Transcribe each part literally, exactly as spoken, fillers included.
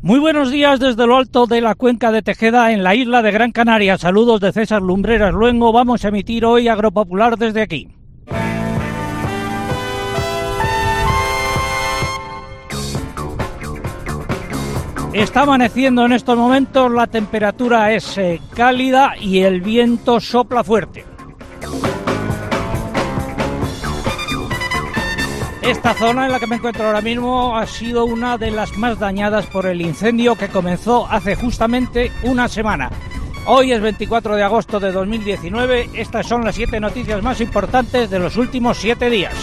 Muy buenos días desde lo alto de la cuenca de Tejeda en la isla de Gran Canaria. Saludos de César Lumbreras Luengo. Vamos a emitir hoy Agropopular desde aquí. Está amaneciendo en estos momentos, la temperatura es eh, cálida y el viento sopla fuerte. Esta zona en la que me encuentro ahora mismo ha sido una de las más dañadas por el incendio que comenzó hace justamente una semana. Hoy es veinticuatro de agosto de dos mil diecinueve. Estas son las siete noticias más importantes de los últimos siete días.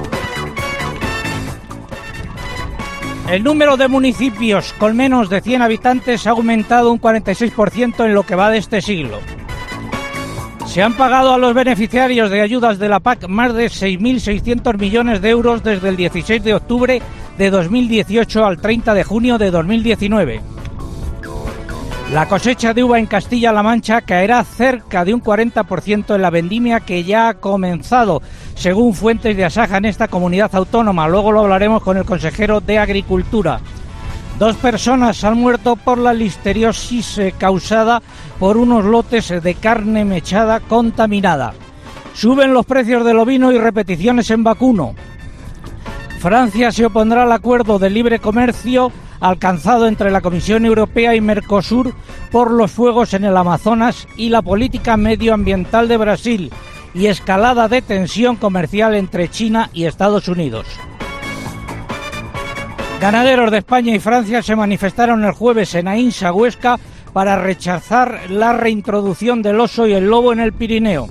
El número de municipios con menos de cien habitantes ha aumentado un cuarenta y seis por ciento en lo que va de este siglo. Se han pagado a los beneficiarios de ayudas de la P A C más de seis mil seiscientos millones de euros desde el dieciséis de octubre de dos mil dieciocho al treinta de junio de dos mil diecinueve. La cosecha de uva en Castilla-La Mancha caerá cerca de un cuarenta por ciento en la vendimia que ya ha comenzado, según fuentes de Asaja en esta comunidad autónoma. Luego lo hablaremos con el consejero de Agricultura. Dos personas han muerto por la listeriosis eh, causada por unos lotes de carne mechada contaminada. Suben los precios del ovino y repeticiones en vacuno. Francia se opondrá al acuerdo de libre comercio alcanzado entre la Comisión Europea y Mercosur por los fuegos en el Amazonas y la política medioambiental de Brasil, y escalada de tensión comercial entre China y Estados Unidos. Ganaderos de España y Francia se manifestaron el jueves en Aínsa, Huesca, para rechazar la reintroducción del oso y el lobo en el Pirineo.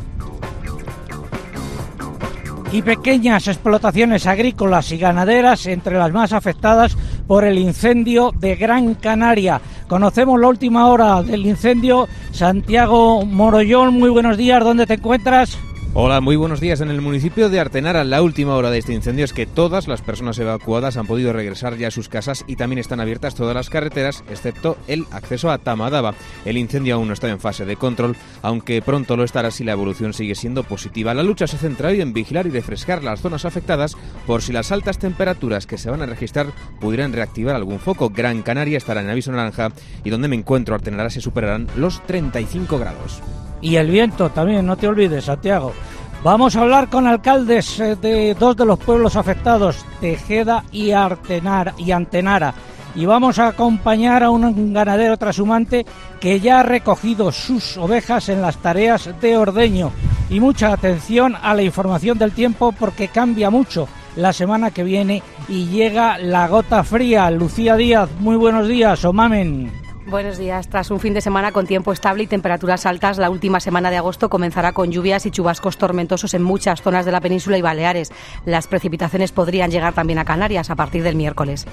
Y pequeñas explotaciones agrícolas y ganaderas entre las más afectadas por el incendio de Gran Canaria. Conocemos la última hora del incendio. Santiago Morollón, muy buenos días, ¿dónde te encuentras? Hola, muy buenos días. En el municipio de Artenara, la última hora de este incendio es que todas las personas evacuadas han podido regresar ya a sus casas y también están abiertas todas las carreteras, excepto el acceso a Tamadaba. El incendio aún no está en fase de control, aunque pronto lo estará si la evolución sigue siendo positiva. La lucha se centra hoy en vigilar y refrescar las zonas afectadas por si las altas temperaturas que se van a registrar pudieran reactivar algún foco. Gran Canaria estará en aviso naranja y donde me encuentro, Artenara, se superarán los treinta y cinco grados. Y el viento también, no te olvides, Santiago. Vamos a hablar con alcaldes de dos de los pueblos afectados, Tejeda y Artenara, y Antenara. Y vamos a acompañar a un ganadero trashumante que ya ha recogido sus ovejas en las tareas de ordeño. Y mucha atención a la información del tiempo porque cambia mucho la semana que viene y llega la gota fría. Lucía Díaz, muy buenos días, Omamen. Buenos días. Tras un fin de semana con tiempo estable y temperaturas altas, la última semana de agosto comenzará con lluvias y chubascos tormentosos en muchas zonas de la península y Baleares. Las precipitaciones podrían llegar también a Canarias a partir del miércoles.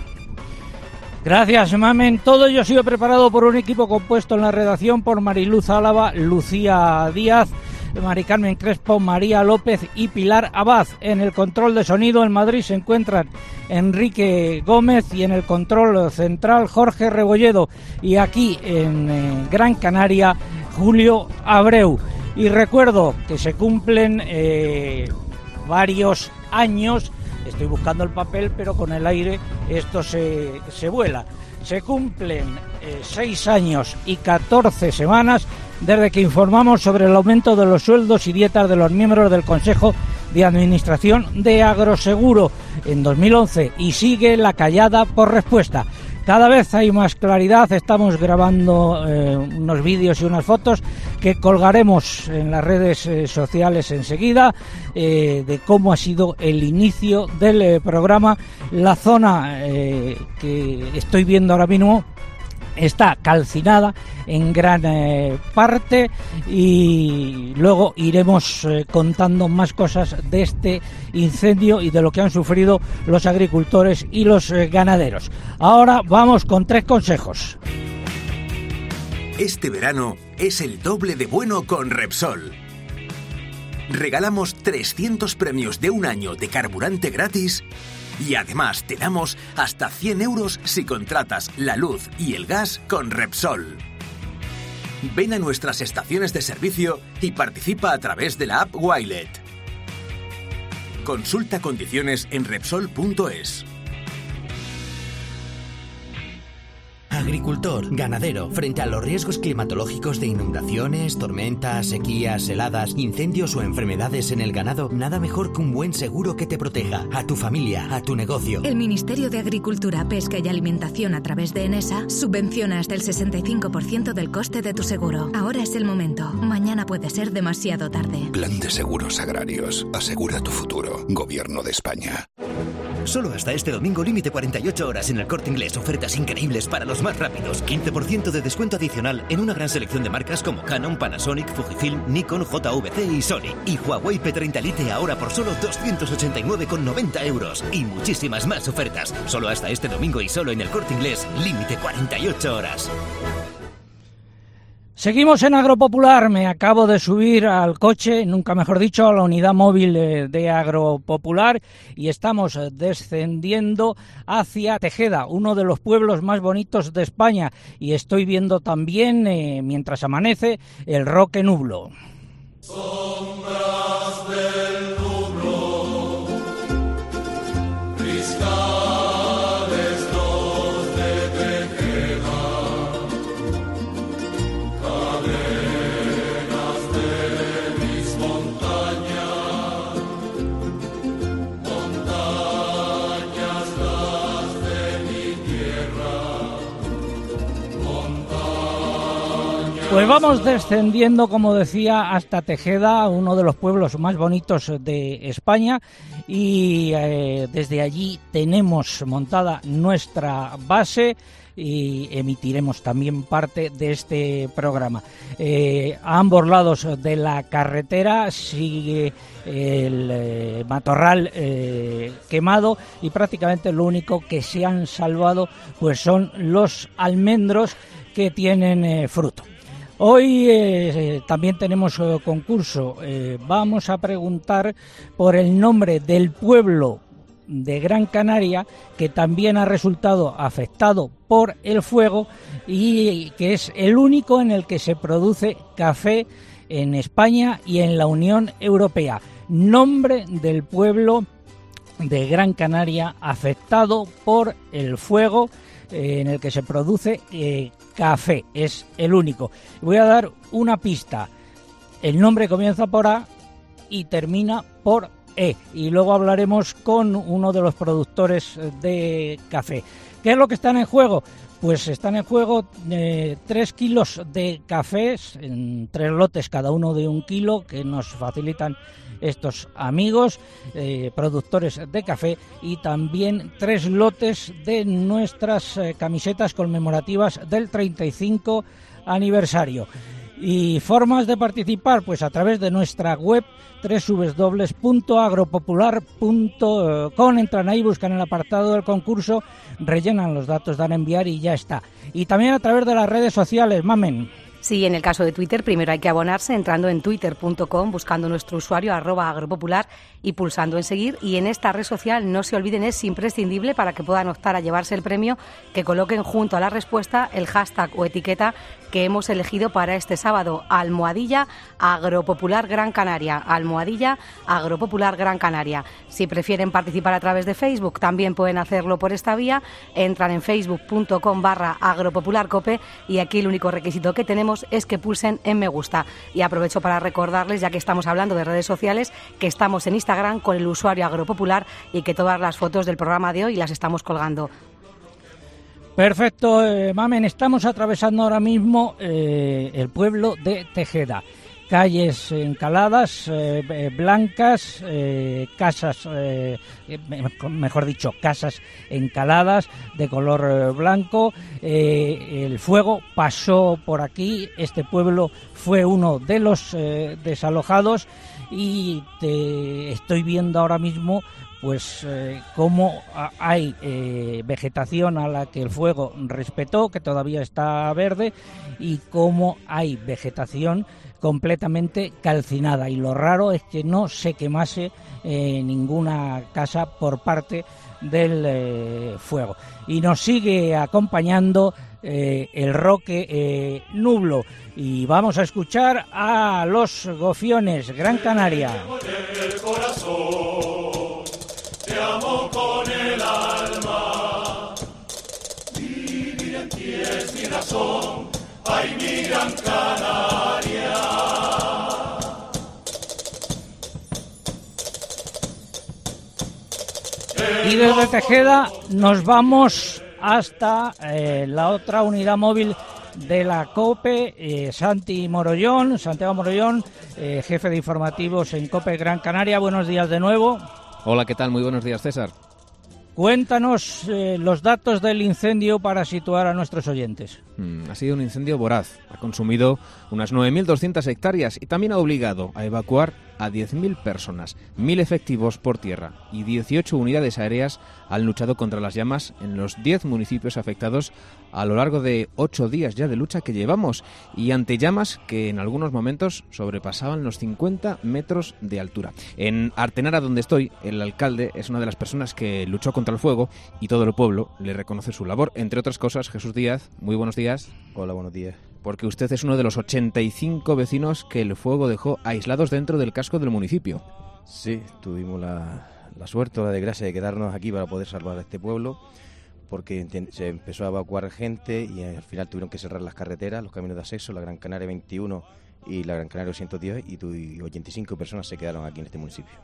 Gracias, Mamen. Todo ello ha sido preparado por un equipo compuesto en la redacción por Mariluz Álava, Lucía Díaz, Mari Carmen Crespo, María López y Pilar Abad. En el control de sonido en Madrid se encuentran Enrique Gómez y en el control central Jorge Rebolledo. Y aquí en eh, Gran Canaria, Julio Abreu. Y recuerdo que se cumplen eh, varios años. Estoy buscando el papel, pero con el aire esto se, se vuela. Se cumplen eh, seis años y catorce semanas desde que informamos sobre el aumento de los sueldos y dietas de los miembros del Consejo de Administración de Agroseguro en dos mil once y sigue la callada por respuesta. Cada vez hay más claridad, estamos grabando eh, unos vídeos y unas fotos que colgaremos en las redes eh, sociales enseguida eh, de cómo ha sido el inicio del eh, programa. La zona eh, que estoy viendo ahora mismo está calcinada en gran eh, parte y luego iremos eh, contando más cosas de este incendio y de lo que han sufrido los agricultores y los eh, ganaderos. Ahora vamos con tres consejos. Este verano es el doble de bueno con Repsol. Regalamos trescientos premios de un año de carburante gratis y además te damos hasta cien euros si contratas la luz y el gas con Repsol. Ven a nuestras estaciones de servicio y participa a través de la app Wilet. Consulta condiciones en Repsol punto es. agricultor, ganadero, frente a los riesgos climatológicos de inundaciones, tormentas, sequías, heladas, incendios o enfermedades en el ganado, nada mejor que un buen seguro que te proteja a tu familia, a tu negocio. El Ministerio de Agricultura, Pesca y Alimentación a través de ENESA subvenciona hasta el sesenta y cinco por ciento del coste de tu seguro. Ahora es el momento. Mañana puede ser demasiado tarde. Plan de Seguros Agrarios. Asegura tu futuro. Gobierno de España. Solo hasta este domingo, límite cuarenta y ocho horas en el Corte Inglés. Ofertas increíbles para los más rápidos. quince por ciento de descuento adicional en una gran selección de marcas como Canon, Panasonic, Fujifilm, Nikon, J V C y Sony. Y Huawei P treinta Lite ahora por solo doscientos ochenta y nueve con noventa euros. Y muchísimas más ofertas. Solo hasta este domingo y solo en el Corte Inglés. Límite cuarenta y ocho horas. Seguimos en Agropopular. Me acabo de subir al coche, nunca mejor dicho, a la unidad móvil de Agropopular, y estamos descendiendo hacia Tejeda, uno de los pueblos más bonitos de España, y estoy viendo también, eh, mientras amanece, el Roque Nublo. Sombras del nublo, cristales dos de Tejeda, cadenas de mis montañas, montañas las de mi tierra, montañas. Pues vamos descendiendo, como decía, hasta Tejeda, uno de los pueblos más bonitos de España, y eh, desde allí tenemos montada nuestra base y emitiremos también parte de este programa. Eh, a ambos lados de la carretera sigue el eh, matorral eh, quemado, y prácticamente lo único que se han salvado pues son los almendros que tienen eh, fruto. Hoy eh, también tenemos eh, concurso. Eh, vamos a preguntar por el nombre del pueblo de Gran Canaria que también ha resultado afectado por el fuego y que es el único en el que se produce café en España y en la Unión Europea. Nombre del pueblo de Gran Canaria afectado por el fuego, eh, en el que se produce eh, café, es el único. Voy a dar una pista. El nombre comienza por A y termina por E, y luego hablaremos con uno de los productores de café. ¿Qué es lo que están en juego? Pues están en juego eh, tres kilos de cafés, en tres lotes cada uno de un kilo, que nos facilitan estos amigos eh, productores de café, y también tres lotes de nuestras eh, camisetas conmemorativas del treinta y cinco aniversario. Y formas de participar, pues a través de nuestra web doble u doble u doble u punto agropopular punto com. Entran ahí, buscan el apartado del concurso, rellenan los datos, dan a enviar y ya está. Y también a través de las redes sociales, Mamen. Sí, en el caso de Twitter, primero hay que abonarse entrando en twitter punto com, buscando nuestro usuario arroba agropopular y pulsando en seguir. Y en esta red social, no se olviden, es imprescindible para que puedan optar a llevarse el premio, que coloquen junto a la respuesta el hashtag o etiqueta que hemos elegido para este sábado: almohadilla Agropopular Gran Canaria, almohadilla Agropopular Gran Canaria. Si prefieren participar a través de Facebook, también pueden hacerlo por esta vía. Entran en facebook punto com barra agropopularcope, y aquí el único requisito que tenemos es que pulsen en me gusta. Y aprovecho para recordarles, ya que estamos hablando de redes sociales, que estamos en Instagram con el usuario Agropopular y que todas las fotos del programa de hoy las estamos colgando. Perfecto, eh, Mamen, estamos atravesando ahora mismo eh, el pueblo de Tejeda. Calles encaladas, eh, blancas, eh, casas, eh, mejor dicho, casas encaladas de color eh, blanco. Eh, el fuego pasó por aquí, este pueblo fue uno de los eh, desalojados, y te estoy viendo ahora mismo pues eh, cómo hay eh, vegetación a la que el fuego respetó, que todavía está verde, y cómo hay vegetación completamente calcinada, y lo raro es que no se quemase eh, ninguna casa por parte del eh, fuego. Y nos sigue acompañando eh, el Roque eh, Nublo, y vamos a escuchar a los Gofiones, Gran Canaria. Te amo con el alma, viviré tienes mi razón, ay mi gran Canaria. Y desde Tejeda nos vamos hasta eh, la otra unidad móvil de la COPE, eh, Santi Morollón, Santiago Morollón, eh, jefe de informativos en COPE Gran Canaria. Buenos días de nuevo. Hola, ¿qué tal? Muy buenos días, César. Cuéntanos eh, los datos del incendio para situar a nuestros oyentes. Mm, ha sido un incendio voraz. Ha consumido unas nueve mil doscientas hectáreas y también ha obligado a evacuar a diez mil personas, mil efectivos por tierra y dieciocho unidades aéreas han luchado contra las llamas en los diez municipios afectados a lo largo de ocho días ya de lucha que llevamos y ante llamas que en algunos momentos sobrepasaban los cincuenta metros de altura. En Artenara, donde estoy, el alcalde es una de las personas que luchó contra el fuego y todo el pueblo le reconoce su labor. Entre otras cosas, Jesús Díaz, muy buenos días. Hola, buenos días. Porque usted es uno de los ochenta y cinco vecinos que el fuego dejó aislados dentro del casco del municipio. Sí, tuvimos la, la suerte o la desgracia de quedarnos aquí para poder salvar a este pueblo, porque se empezó a evacuar gente y al final tuvieron que cerrar las carreteras, los caminos de acceso, la Gran Canaria veintiuno y la Gran Canaria doscientos diez, y, tu, y ochenta y cinco personas se quedaron aquí en este municipio.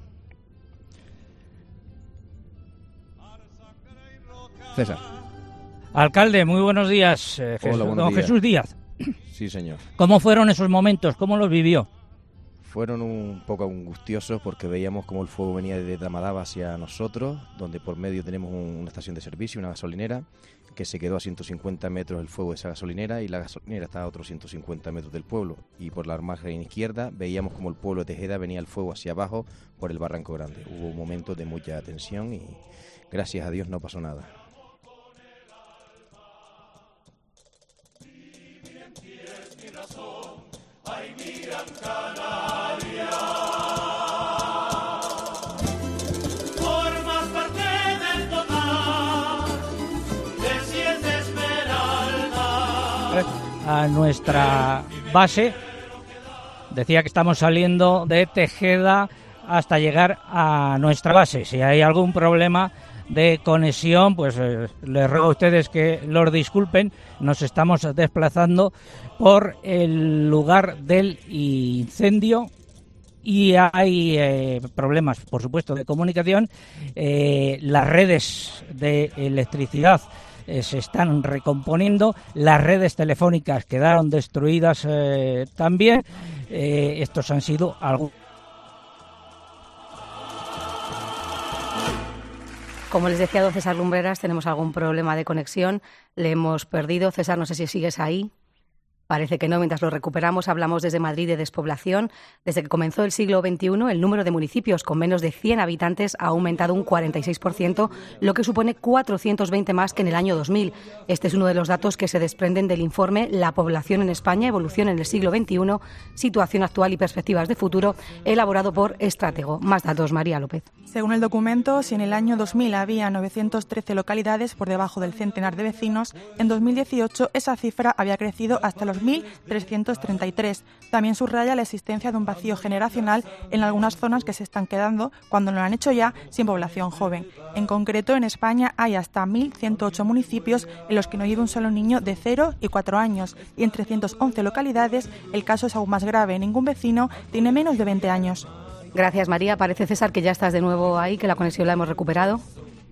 César. Alcalde, muy buenos días. Eh, Jesús, Hola, buenos don días. Jesús Díaz. Sí, señor. ¿Cómo fueron esos momentos? ¿Cómo los vivió? Fueron un poco angustiosos porque veíamos cómo el fuego venía desde Tamadaba hacia nosotros, donde por medio tenemos un, una estación de servicio, una gasolinera, que se quedó a ciento cincuenta metros el fuego de esa gasolinera y la gasolinera estaba a otros ciento cincuenta metros del pueblo. Y por la margen izquierda veíamos como el pueblo de Tejeda venía el fuego hacia abajo por el Barranco Grande. Hubo momentos de mucha tensión y gracias a Dios no pasó nada. Ay, mi gran Canaria. Formas parte del total de siete esmeraldas. A nuestra base, decía que estamos saliendo de Tejeda hasta llegar a nuestra base. Si hay algún problema de conexión, pues eh, les ruego a ustedes que los disculpen. Nos estamos desplazando por el lugar del incendio y hay eh, problemas, por supuesto, de comunicación. Eh, las redes de electricidad eh, se están recomponiendo, las redes telefónicas quedaron destruidas eh, también. Eh, estos han sido algunos. Como les decía don César Lumbreras, tenemos algún problema de conexión, le hemos perdido. César, no sé si sigues ahí. Parece que no. Mientras lo recuperamos, hablamos desde Madrid de despoblación. Desde que comenzó el siglo veintiuno, el número de municipios con menos de cien habitantes ha aumentado un cuarenta y seis por ciento, lo que supone cuatrocientos veinte más que en el año dos mil. Este es uno de los datos que se desprenden del informe La población en España, evolución en el siglo veintiuno, situación actual y perspectivas de futuro, elaborado por Estratego. Más datos, María López. Según el documento, si en el año dos mil había novecientas trece localidades por debajo del centenar de vecinos, en dos mil dieciocho esa cifra había crecido hasta los mil trescientos treinta y tres. También subraya la existencia de un vacío generacional en algunas zonas que se están quedando, cuando lo han hecho ya, sin población joven. En concreto, en España hay hasta mil ciento ocho municipios en los que no vive un solo niño de cero y cuatro años, y en trescientas once localidades el caso es aún más grave. Ningún vecino tiene menos de veinte años. Gracias, María. Parece, César, que ya estás de nuevo ahí, que la conexión la hemos recuperado.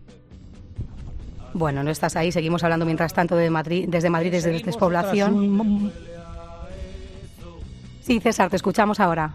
Bueno, no estás ahí. Seguimos hablando mientras tanto de Madrid, desde Madrid, desde la despoblación. Sí, César, te escuchamos ahora.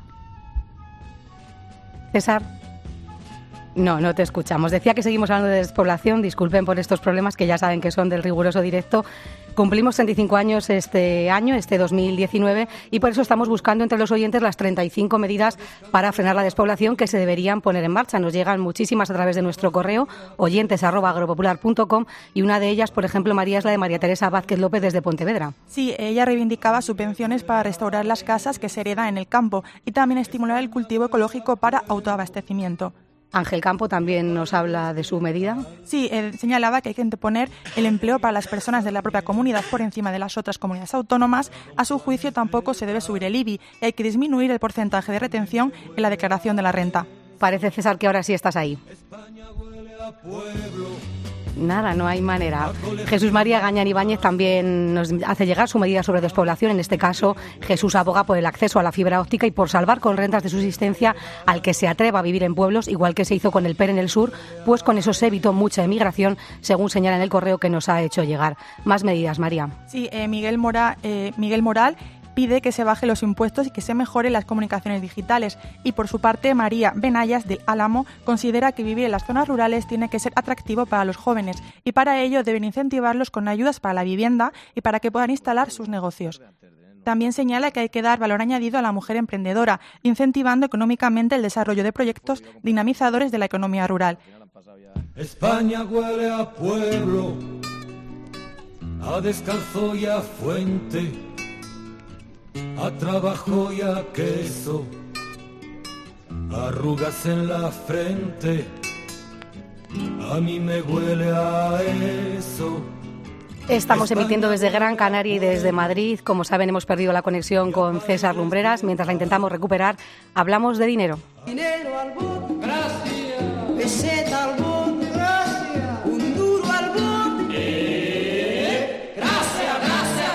César. No, no te escuchamos. Decía que seguimos hablando de despoblación. Disculpen por estos problemas que ya saben que son del riguroso directo. Cumplimos treinta y cinco años este año, este dos mil diecinueve, y por eso estamos buscando entre los oyentes las treinta y cinco medidas para frenar la despoblación que se deberían poner en marcha. Nos llegan muchísimas a través de nuestro correo, oyentes arroba agropopular punto com, y una de ellas, por ejemplo, María, es la de María Teresa Vázquez López desde Pontevedra. Sí, ella reivindicaba subvenciones para restaurar las casas que se heredan en el campo y también estimular el cultivo ecológico para autoabastecimiento. Ángel Campo también nos habla de su medida. Sí, él señalaba que hay que anteponer el empleo para las personas de la propia comunidad por encima de las otras comunidades autónomas. A su juicio, tampoco se debe subir el I B I y hay que disminuir el porcentaje de retención en la declaración de la renta. Parece, César, que ahora sí estás ahí. España huele a pueblo Nada, no hay manera. Jesús María Gañán Ibáñez también nos hace llegar su medida sobre despoblación. En este caso, Jesús aboga por el acceso a la fibra óptica y por salvar con rentas de subsistencia al que se atreva a vivir en pueblos, igual que se hizo con el P E R en el sur, pues con eso se evitó mucha emigración, según señala en el correo que nos ha hecho llegar. Más medidas, María. Sí, eh, Miguel, Mora, eh, Miguel Moral pide que se bajen los impuestos y que se mejoren las comunicaciones digitales. Y por su parte, María Benayas del Álamo considera que vivir en las zonas rurales tiene que ser atractivo para los jóvenes y para ello deben incentivarlos con ayudas para la vivienda y para que puedan instalar sus negocios. También señala que hay que dar valor añadido a la mujer emprendedora, incentivando económicamente el desarrollo de proyectos dinamizadores de la economía rural. España huele a pueblo, a descalzo y a fuente, a trabajo y a queso, arrugas en la frente, a mí me huele a eso. Estamos emitiendo desde Gran Canaria y desde Madrid. Como saben, hemos perdido la conexión con César Lumbreras. Mientras la intentamos recuperar, hablamos de dinero. Dinero al bot, gracias. Peseta al bot, gracias. Un duro al bot, eh. Gracias, gracias,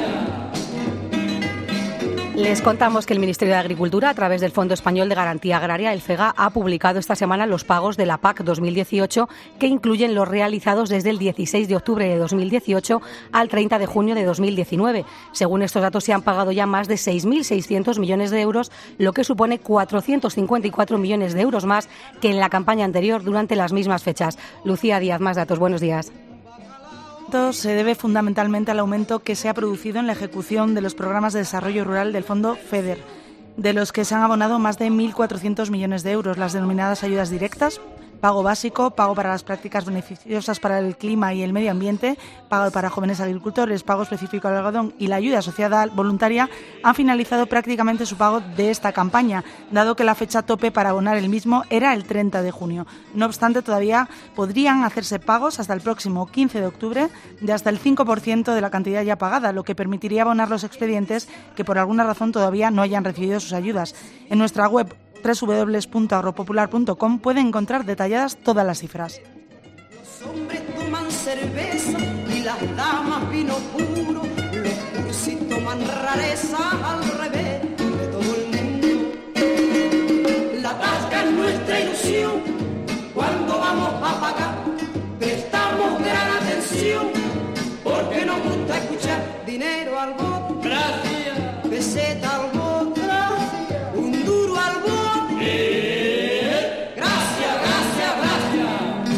gracias. Les contamos que el Ministerio de Agricultura, a través del Fondo Español de Garantía Agraria, el FEGA, ha publicado esta semana los pagos de la P A C dos mil dieciocho, que incluyen los realizados desde el dieciséis de octubre de dos mil dieciocho al treinta de junio de dos mil diecinueve. Según estos datos, se han pagado ya más de seis mil seiscientos millones de euros, lo que supone cuatrocientos cincuenta y cuatro millones de euros más que en la campaña anterior durante las mismas fechas. Lucía Díaz, más datos. Buenos días. Se debe fundamentalmente al aumento que se ha producido en la ejecución de los programas de desarrollo rural del Fondo FEDER, de los que se han abonado más de mil cuatrocientos millones de euros, las denominadas ayudas directas, pago básico, pago para las prácticas beneficiosas para el clima y el medio ambiente, pago para jóvenes agricultores, pago específico al algodón y la ayuda asociada voluntaria han finalizado prácticamente su pago de esta campaña, dado que la fecha tope para abonar el mismo era el treinta de junio. No obstante, todavía podrían hacerse pagos hasta el próximo quince de octubre de hasta el cinco por ciento de la cantidad ya pagada, lo que permitiría abonar los expedientes que por alguna razón todavía no hayan recibido sus ayudas. En nuestra web doble u doble u doble u punto ahorropopular punto com pueden encontrar detalladas todas las cifras. Los hombres toman cerveza y las damas vino puro, los cursis toman rareza al revés de todo el mundo. La tasca es nuestra ilusión, cuando vamos a pagar prestamos gran atención, porque nos gusta escuchar dinero al bot, gracias, peseta al bot, gracias, un duro al bot. Gracias, gracias, gracias.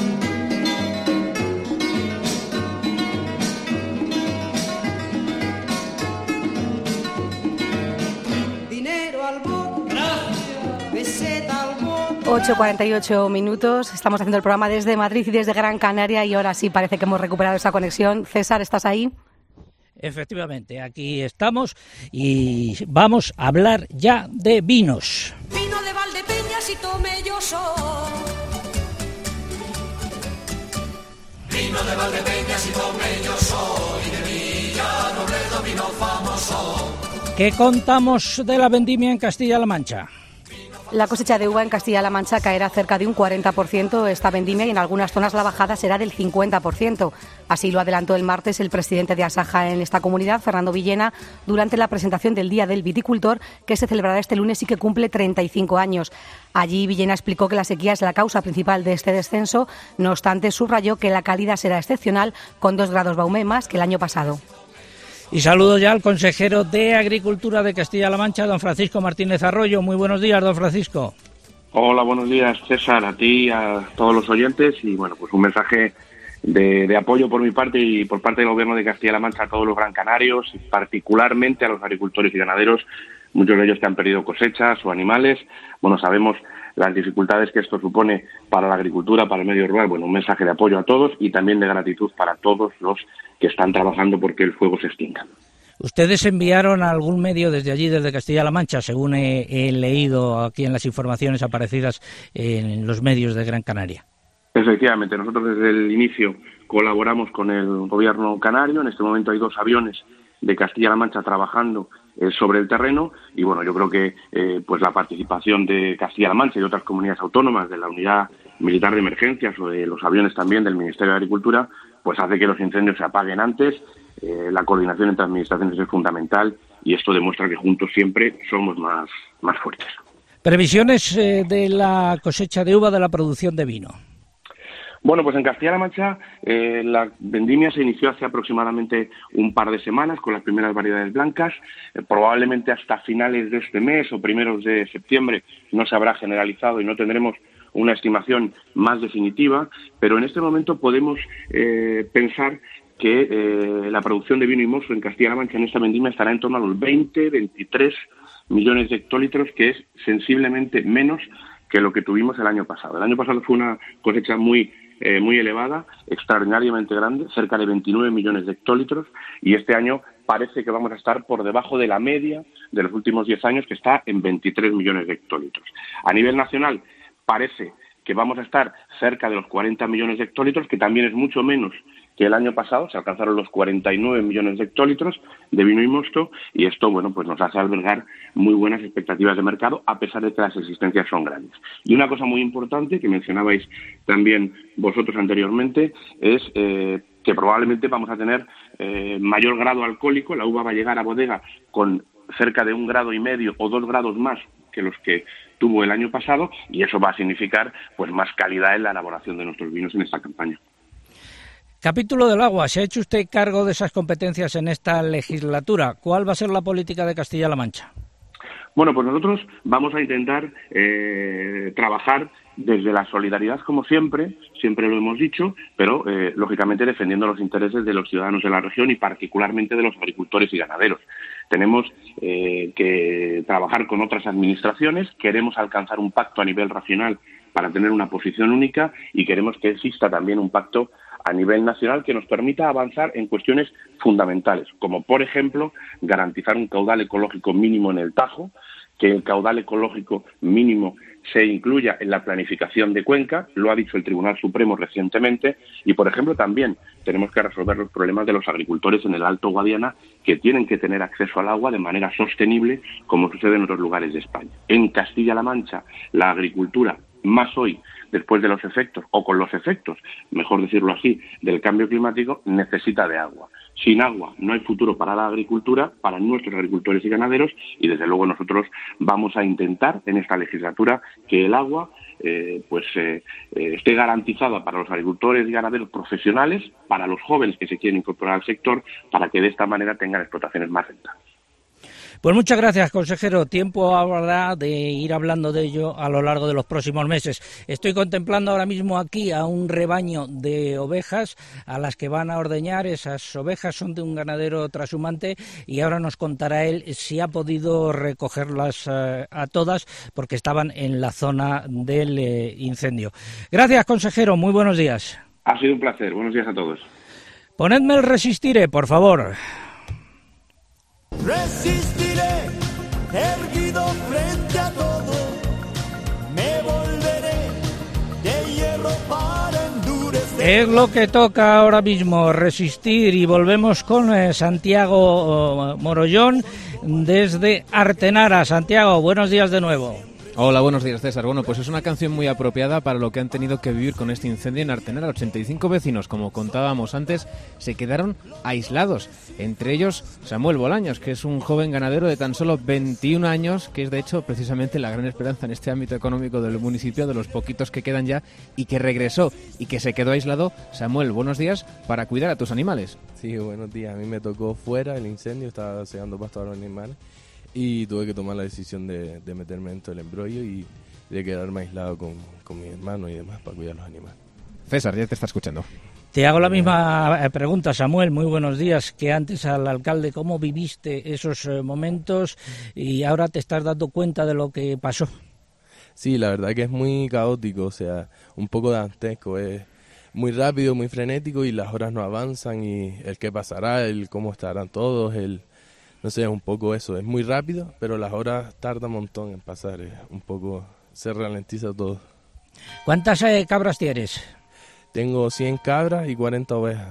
Dinero al bot, gracias. Peseta al bot. ocho cuarenta y ocho minutos. Estamos haciendo el programa desde Madrid y desde Gran Canaria y ahora sí parece que hemos recuperado esa conexión. César, ¿estás ahí? Efectivamente, aquí estamos y vamos a hablar ya de vinos. Vino de Valdepeñas y Tomelloso. Vino de Valdepeñas y Tomelloso y de Villarrobledo vino famoso. ¿Qué contamos de la vendimia en Castilla-La Mancha? La cosecha de uva en Castilla-La Mancha caerá cerca de un cuarenta por ciento esta vendimia y en algunas zonas la bajada será del cincuenta por ciento. Así lo adelantó el martes el presidente de Asaja en esta comunidad, Fernando Villena, durante la presentación del Día del Viticultor, que se celebrará este lunes y que cumple treinta y cinco años. Allí Villena explicó que la sequía es la causa principal de este descenso, no obstante subrayó que la calidad será excepcional, con dos grados Baumé más que el año pasado. Y saludo ya al consejero de Agricultura de Castilla-La Mancha, don Francisco Martínez Arroyo. Muy buenos días, don Francisco. Hola, buenos días, César, a ti, a todos los oyentes. Y bueno, pues un mensaje de, de apoyo por mi parte y por parte del Gobierno de Castilla-La Mancha a todos los gran canarios, y particularmente a los agricultores y ganaderos, muchos de ellos que han perdido cosechas o animales. Bueno, sabemos las dificultades que esto supone para la agricultura, para el medio rural. Bueno, un mensaje de apoyo a todos y también de gratitud para todos los que están trabajando porque el fuego se extinga. Ustedes enviaron a algún medio desde allí, desde Castilla-La Mancha, según he, he leído aquí en las informaciones aparecidas en los medios de Gran Canaria. Efectivamente, nosotros desde el inicio colaboramos con el gobierno canario. En este momento hay dos aviones de Castilla-La Mancha trabajando eh, sobre el terreno y bueno, yo creo que eh, pues la participación de Castilla-La Mancha y de otras comunidades autónomas de la unidad militar de emergencias o de los aviones también del Ministerio de Agricultura, pues hace que los incendios se apaguen antes. Eh, la coordinación entre administraciones es fundamental y esto demuestra que juntos siempre somos más, más fuertes. Previsiones eh, de la cosecha de uva, de la producción de vino. Bueno, pues en Castilla-La Mancha eh, la vendimia se inició hace aproximadamente un par de semanas con las primeras variedades blancas. Eh, probablemente hasta finales de este mes o primeros de septiembre no se habrá generalizado y no tendremos una estimación más definitiva, pero en este momento podemos eh, pensar que eh, la producción de vino y mosto en Castilla-La Mancha en esta vendimia estará en torno a los veinte, veintitrés millones de hectolitros, que es sensiblemente menos que lo que tuvimos el año pasado. El año pasado fue una cosecha muy eh, muy elevada, extraordinariamente grande, cerca de veintinueve millones de hectolitros, y este año parece que vamos a estar por debajo de la media de los últimos diez años, que está en veintitrés millones de hectolitros. A nivel nacional parece que vamos a estar cerca de los cuarenta millones de hectolitros, que también es mucho menos que el año pasado. Se alcanzaron los cuarenta y nueve millones de hectolitros de vino y mosto, y esto, bueno, pues nos hace albergar muy buenas expectativas de mercado, a pesar de que las existencias son grandes. Y una cosa muy importante que mencionabais también vosotros anteriormente es eh, que probablemente vamos a tener eh, mayor grado alcohólico. La uva va a llegar a bodega con cerca de un grado y medio o dos grados más que los que tuvo el año pasado, y eso va a significar pues más calidad en la elaboración de nuestros vinos en esta campaña. Capítulo del agua. ¿Se ha hecho usted cargo de esas competencias en esta legislatura? ¿Cuál va a ser la política de Castilla-La Mancha? Bueno, pues nosotros vamos a intentar eh, trabajar desde la solidaridad, como siempre, siempre lo hemos dicho, pero eh, lógicamente defendiendo los intereses de los ciudadanos de la región y particularmente de los agricultores y ganaderos. Tenemos eh, que trabajar con otras administraciones, queremos alcanzar un pacto a nivel regional para tener una posición única y queremos que exista también un pacto a nivel nacional que nos permita avanzar en cuestiones fundamentales, como por ejemplo garantizar un caudal ecológico mínimo en el Tajo, que el caudal ecológico mínimo se incluya en la planificación de Cuenca, lo ha dicho el Tribunal Supremo recientemente, y por ejemplo también tenemos que resolver los problemas de los agricultores en el Alto Guadiana, que tienen que tener acceso al agua de manera sostenible, como sucede en otros lugares de España. En Castilla-La Mancha, la agricultura, más hoy, después de los efectos, o con los efectos, mejor decirlo así, del cambio climático, necesita de agua. Sin agua no hay futuro para la agricultura, para nuestros agricultores y ganaderos, y desde luego nosotros vamos a intentar en esta legislatura que el agua eh, pues eh, eh, esté garantizada para los agricultores y ganaderos profesionales, para los jóvenes que se quieren incorporar al sector, para que de esta manera tengan explotaciones más rentables. Pues muchas gracias, consejero. Tiempo habrá de ir hablando de ello a lo largo de los próximos meses. Estoy contemplando ahora mismo aquí a un rebaño de ovejas a las que van a ordeñar. Esas ovejas son de un ganadero trashumante y ahora nos contará él si ha podido recogerlas eh, a todas porque estaban en la zona del eh, incendio. Gracias, consejero. Muy buenos días. Ha sido un placer. Buenos días a todos. Ponedme el Resistiré, por favor. Resistiré, erguido frente a todo, me volveré de hierro para endurecer. Es lo que toca ahora mismo, resistir, y volvemos con eh, Santiago Morollón desde Artenara. Santiago, buenos días de nuevo. Hola, buenos días, César. Bueno, pues es una canción muy apropiada para lo que han tenido que vivir con este incendio en Artenara. ochenta y cinco vecinos, como contábamos antes, se quedaron aislados. Entre ellos, Samuel Bolaños, que es un joven ganadero de tan solo veintiún años, que es de hecho precisamente la gran esperanza en este ámbito económico del municipio, de los poquitos que quedan ya, y que regresó y que se quedó aislado. Samuel, buenos días, para cuidar a tus animales. Sí, buenos días. A mí me tocó fuera el incendio, estaba cegando pasto a los animales. Y tuve que tomar la decisión de, de meterme dentro del embrollo y de quedarme aislado con, con mi hermano y demás para cuidar a los animales. César, ya te está escuchando. Te hago la misma pregunta, Samuel. Muy buenos días. Que antes al alcalde, ¿cómo viviste esos momentos y ahora te estás dando cuenta de lo que pasó? Sí, la verdad que es muy caótico, o sea, un poco dantesco. Es muy rápido, muy frenético y las horas no avanzan y el qué pasará, el cómo estarán todos, el... No sé, es un poco eso, es muy rápido, pero las horas tardan un montón en pasar, es un poco, se ralentiza todo. ¿Cuántas eh, cabras tienes? Tengo cien cabras y cuarenta ovejas.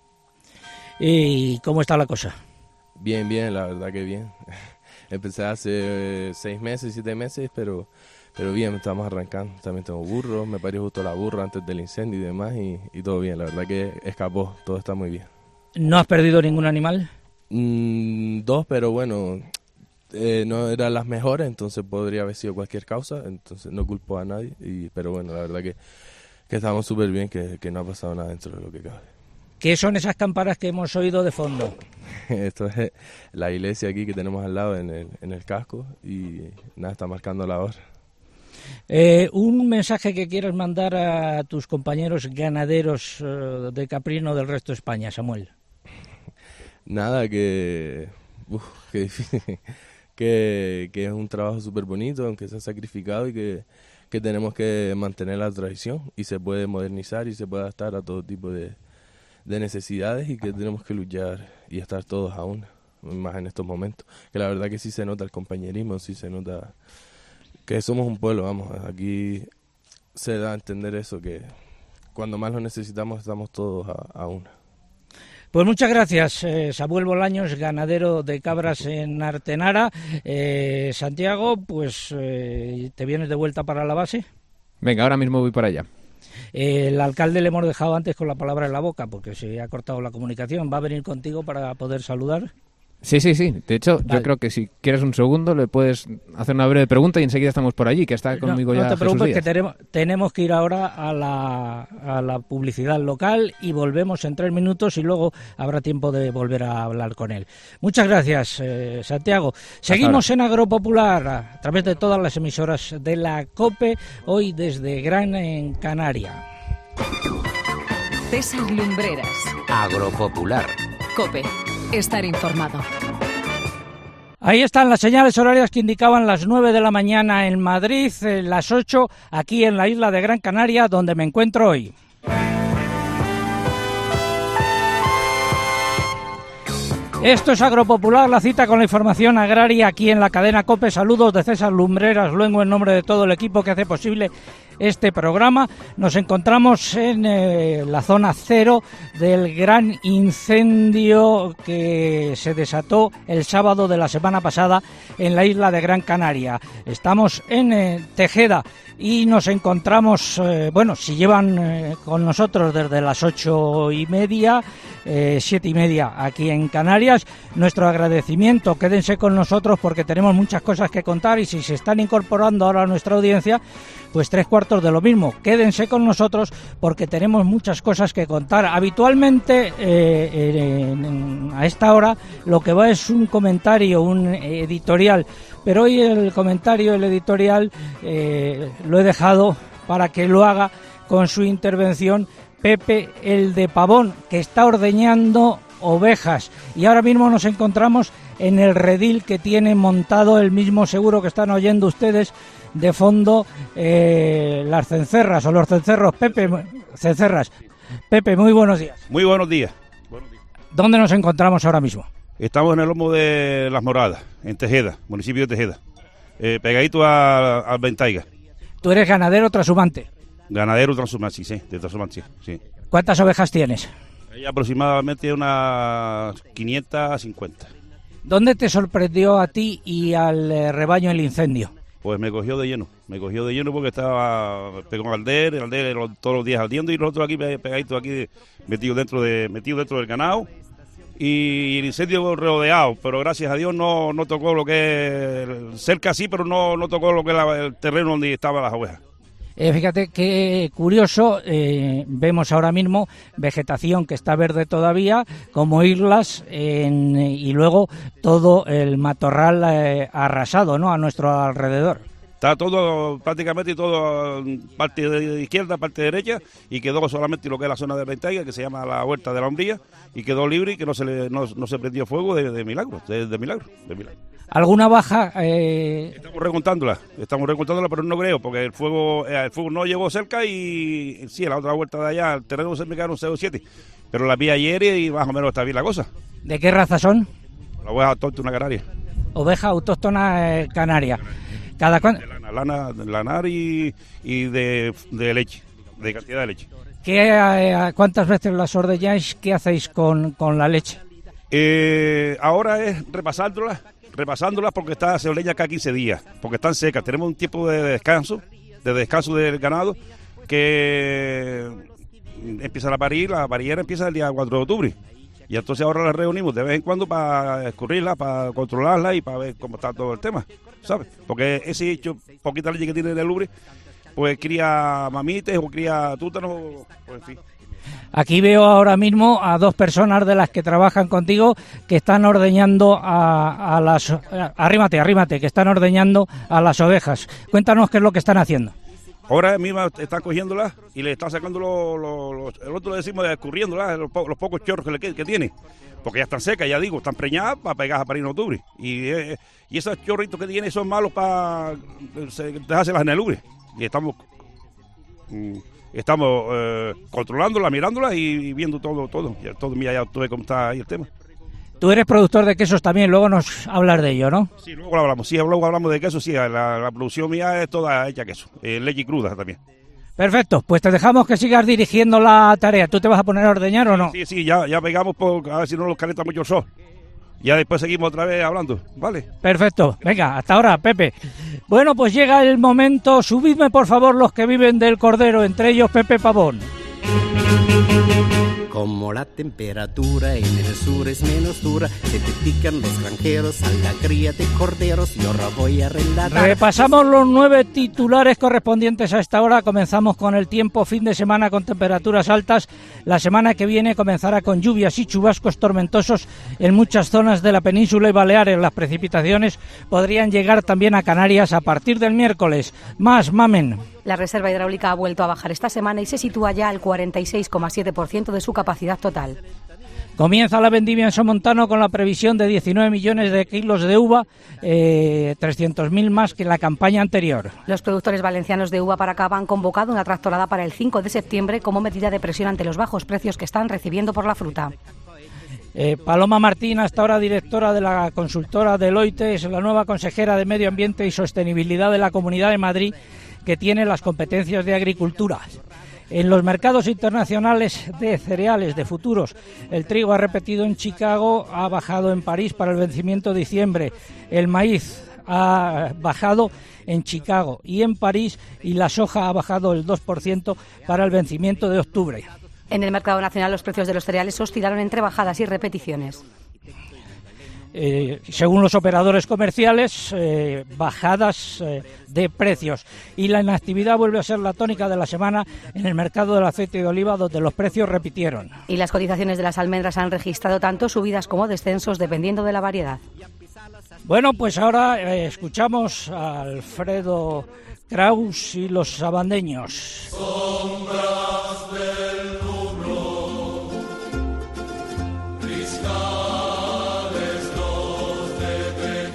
¿Y cómo está la cosa? Bien, bien, la verdad que bien. Empecé hace eh, seis meses, siete meses, pero, pero bien, estamos arrancando. También tengo burros, me parió justo la burra antes del incendio y demás, y, y todo bien, la verdad que escapó, todo está muy bien. ¿No has perdido ningún animal? Mm, dos, pero bueno, eh, no eran las mejores, entonces podría haber sido cualquier causa, entonces no culpo a nadie, y, pero bueno, la verdad que, que estamos súper bien, que, que no ha pasado nada dentro de lo que cabe. ¿Qué son esas campanas que hemos oído de fondo? Esto es la iglesia aquí que tenemos al lado en el, en el casco, y nada, está marcando la hora. Eh, un mensaje que quieras mandar a tus compañeros ganaderos uh, de caprino del resto de España, Samuel. Nada, que, uf, que difícil, que, que es un trabajo súper bonito, aunque se ha sacrificado, y que, que tenemos que mantener la tradición y se puede modernizar y se puede adaptar a todo tipo de, de necesidades, y que tenemos que luchar y estar todos a una, más en estos momentos. Que la verdad que sí se nota el compañerismo, sí se nota que somos un pueblo, vamos, aquí se da a entender eso, que cuando más lo necesitamos estamos todos a, a una. Pues muchas gracias, eh, Samuel Bolaños, ganadero de cabras en Artenara. Eh, Santiago, pues eh, ¿te vienes de vuelta para la base? Venga, ahora mismo voy para allá. Eh, el alcalde le hemos dejado antes con la palabra en la boca porque se ha cortado la comunicación. ¿Va a venir contigo para poder saludar? Sí, sí, sí. De hecho, vale. Yo creo que si quieres un segundo le puedes hacer una breve pregunta y enseguida estamos por allí, que está conmigo no, ya. No te preocupes, Jesús que tenemos, tenemos que ir ahora a la, a la publicidad local y volvemos en tres minutos y luego habrá tiempo de volver a hablar con él. Muchas gracias, eh, Santiago. Seguimos en Agropopular a través de todas las emisoras de la COPE, hoy desde Gran en Canaria. César Lumbreras. Agropopular. COPE. Estar informado. Ahí están las señales horarias que indicaban las nueve de la mañana en Madrid, las ocho aquí en la isla de Gran Canaria, donde me encuentro hoy. Esto es Agropopular, la cita con la información agraria aquí en la cadena COPE. Saludos de César Lumbreras Luengo en nombre de todo el equipo que hace posible este programa. Nos encontramos en eh, la zona cero del gran incendio que se desató el sábado de la semana pasada en la isla de Gran Canaria. Estamos en eh, Tejeda y nos encontramos, eh, bueno, si llevan eh, con nosotros desde las ocho y media, eh, siete y media aquí en Canarias, nuestro agradecimiento. Quédense con nosotros porque tenemos muchas cosas que contar, y si se están incorporando ahora a nuestra audiencia, pues tres cuartos de lo mismo. Quédense con nosotros porque tenemos muchas cosas que contar. Habitualmente eh, en, en, a esta hora lo que va es un comentario, un editorial, pero hoy el comentario, el editorial eh, lo he dejado para que lo haga con su intervención Pepe el de Pavón, que está ordeñando ovejas, y ahora mismo nos encontramos en el redil que tiene montado el mismo, seguro que están oyendo ustedes de fondo, eh, las cencerras o los cencerros. Pepe, cencerras. Pepe, muy buenos días. Muy buenos días. Buenos días. ¿Dónde nos encontramos ahora mismo? Estamos en el lomo de Las Moradas, en Tejeda, municipio de Tejeda, eh, pegadito a, a Ventaiga. ¿Tú eres ganadero transhumante? Ganadero transhumante, sí, de transhumante, sí. ¿Cuántas ovejas tienes? Hay aproximadamente unas quinientas cincuenta. ¿Dónde te sorprendió a ti y al eh, rebaño el incendio? Pues me cogió de lleno, me cogió de lleno porque estaba pegó alder, el alder todos los días ardiendo, y nosotros aquí pegaditos aquí metidos dentro de metido dentro del ganado, y el incendio rodeado, pero gracias a Dios no, no tocó lo que es cerca sí, pero no, no tocó lo que es la, el terreno donde estaban las ovejas. Eh, fíjate qué curioso, eh, vemos ahora mismo vegetación que está verde todavía, como islas, en, y luego todo el matorral eh, arrasado, ¿no?, a nuestro alrededor. Está todo, prácticamente todo, parte de izquierda, parte de derecha, y quedó solamente lo que es la zona de Ventaiga, que se llama la Huerta de la Hombría, y quedó libre y que no se le, no, no se prendió fuego de, de milagro, de, de milagro, de milagro. ¿Alguna baja? Eh... Estamos recontándola, estamos recontándola, pero no creo, porque el fuego el fuego no llegó cerca, y sí, en la otra vuelta de allá, el terreno se me quedaron seis o siete, pero la vi ayer y más o menos está bien la cosa. ¿De qué raza son? La oveja autóctona canaria. Oveja autóctona eh, canaria. ¿Cada cuánto? Lana, lana, lanar y, y de, de leche, de cantidad de leche. ¿Qué, eh, ¿Cuántas veces las ordeñáis? ¿Qué hacéis con, con la leche? Eh, ahora es repasándola, repasándolas porque está, se ordeña cada quince días, porque están secas. Tenemos un tiempo de descanso, de descanso del ganado, que empieza a parir, la parillera empieza el día cuatro de octubre. Y entonces ahora las reunimos de vez en cuando para escurrirla, para controlarla y para ver cómo está todo el tema, ¿sabes? Porque ese hecho, poquita leche que tiene de lubre, pues cría mamites o cría tútanos, pues en fin. Aquí veo ahora mismo a dos personas de las que trabajan contigo que están ordeñando a, a las... Arrímate, arrímate, que están ordeñando a las ovejas. Cuéntanos qué es lo que están haciendo. Ahora mismo están cogiéndolas y le están sacando los... los, los el otro le decimos escurriéndolas, los, los pocos chorros que, le, que, que tiene. Porque ya están secas, ya digo, están preñadas para pegar a parir en octubre. Y, eh, y esos chorritos que tiene son malos para dejárselas en el ubre. Y estamos... Mm, Estamos eh, controlándola, mirándola y viendo todo, todo. Ya, todo, mira, ya tú ves cómo está ahí el tema. Tú eres productor de quesos también, luego nos hablas de ello, ¿no? Sí, luego hablamos, sí, luego hablamos de queso, sí, la, la producción mía es toda hecha queso, eh, leche cruda también. Perfecto, pues te dejamos que sigas dirigiendo la tarea. ¿Tú te vas a poner a ordeñar o no? Sí, sí, ya, ya pegamos por, a ver si no nos calienta mucho el sol. Ya después seguimos otra vez hablando, ¿vale? Perfecto, venga, hasta ahora, Pepe. Bueno, pues llega el momento, subidme por favor los que viven del cordero, entre ellos Pepe Pavón. Como la temperatura en el sur es menos dura, se te pican los granjeros a la cría de corderos y ahora voy a relatar. Repasamos los nueve titulares correspondientes a esta hora. Comenzamos con el tiempo, fin de semana con temperaturas altas. La semana que viene comenzará con lluvias y chubascos tormentosos en muchas zonas de la península y Baleares. Las precipitaciones podrían llegar también a Canarias a partir del miércoles. Más, Mamen. La reserva hidráulica ha vuelto a bajar esta semana y se sitúa ya al cuarenta y seis coma siete por ciento de su capacidad total. Comienza la vendimia en Somontano con la previsión de diecinueve millones de kilos de uva, eh, trescientos mil más que en la campaña anterior. Los productores valencianos de uva para cava han convocado una tractorada para el cinco de septiembre como medida de presión ante los bajos precios que están recibiendo por la fruta. Eh, Paloma Martín, hasta ahora directora de la consultora Deloitte, es la nueva consejera de Medio Ambiente y Sostenibilidad de la Comunidad de Madrid, que tiene las competencias de agricultura. En los mercados internacionales de cereales, de futuros, el trigo ha repetido en Chicago, ha bajado en París para el vencimiento de diciembre, el maíz ha bajado en Chicago y en París, y la soja ha bajado el dos por ciento para el vencimiento de octubre. En el mercado nacional los precios de los cereales oscilaron entre bajadas y repeticiones. Eh, según los operadores comerciales, eh, bajadas eh, de precios. Y la inactividad vuelve a ser la tónica de la semana en el mercado del aceite de oliva, donde los precios repitieron. Y las cotizaciones de las almendras han registrado tanto subidas como descensos dependiendo de la variedad. Bueno, pues ahora eh, escuchamos a Alfredo Kraus y los sabandeños. Sombras del nublo, cristales los de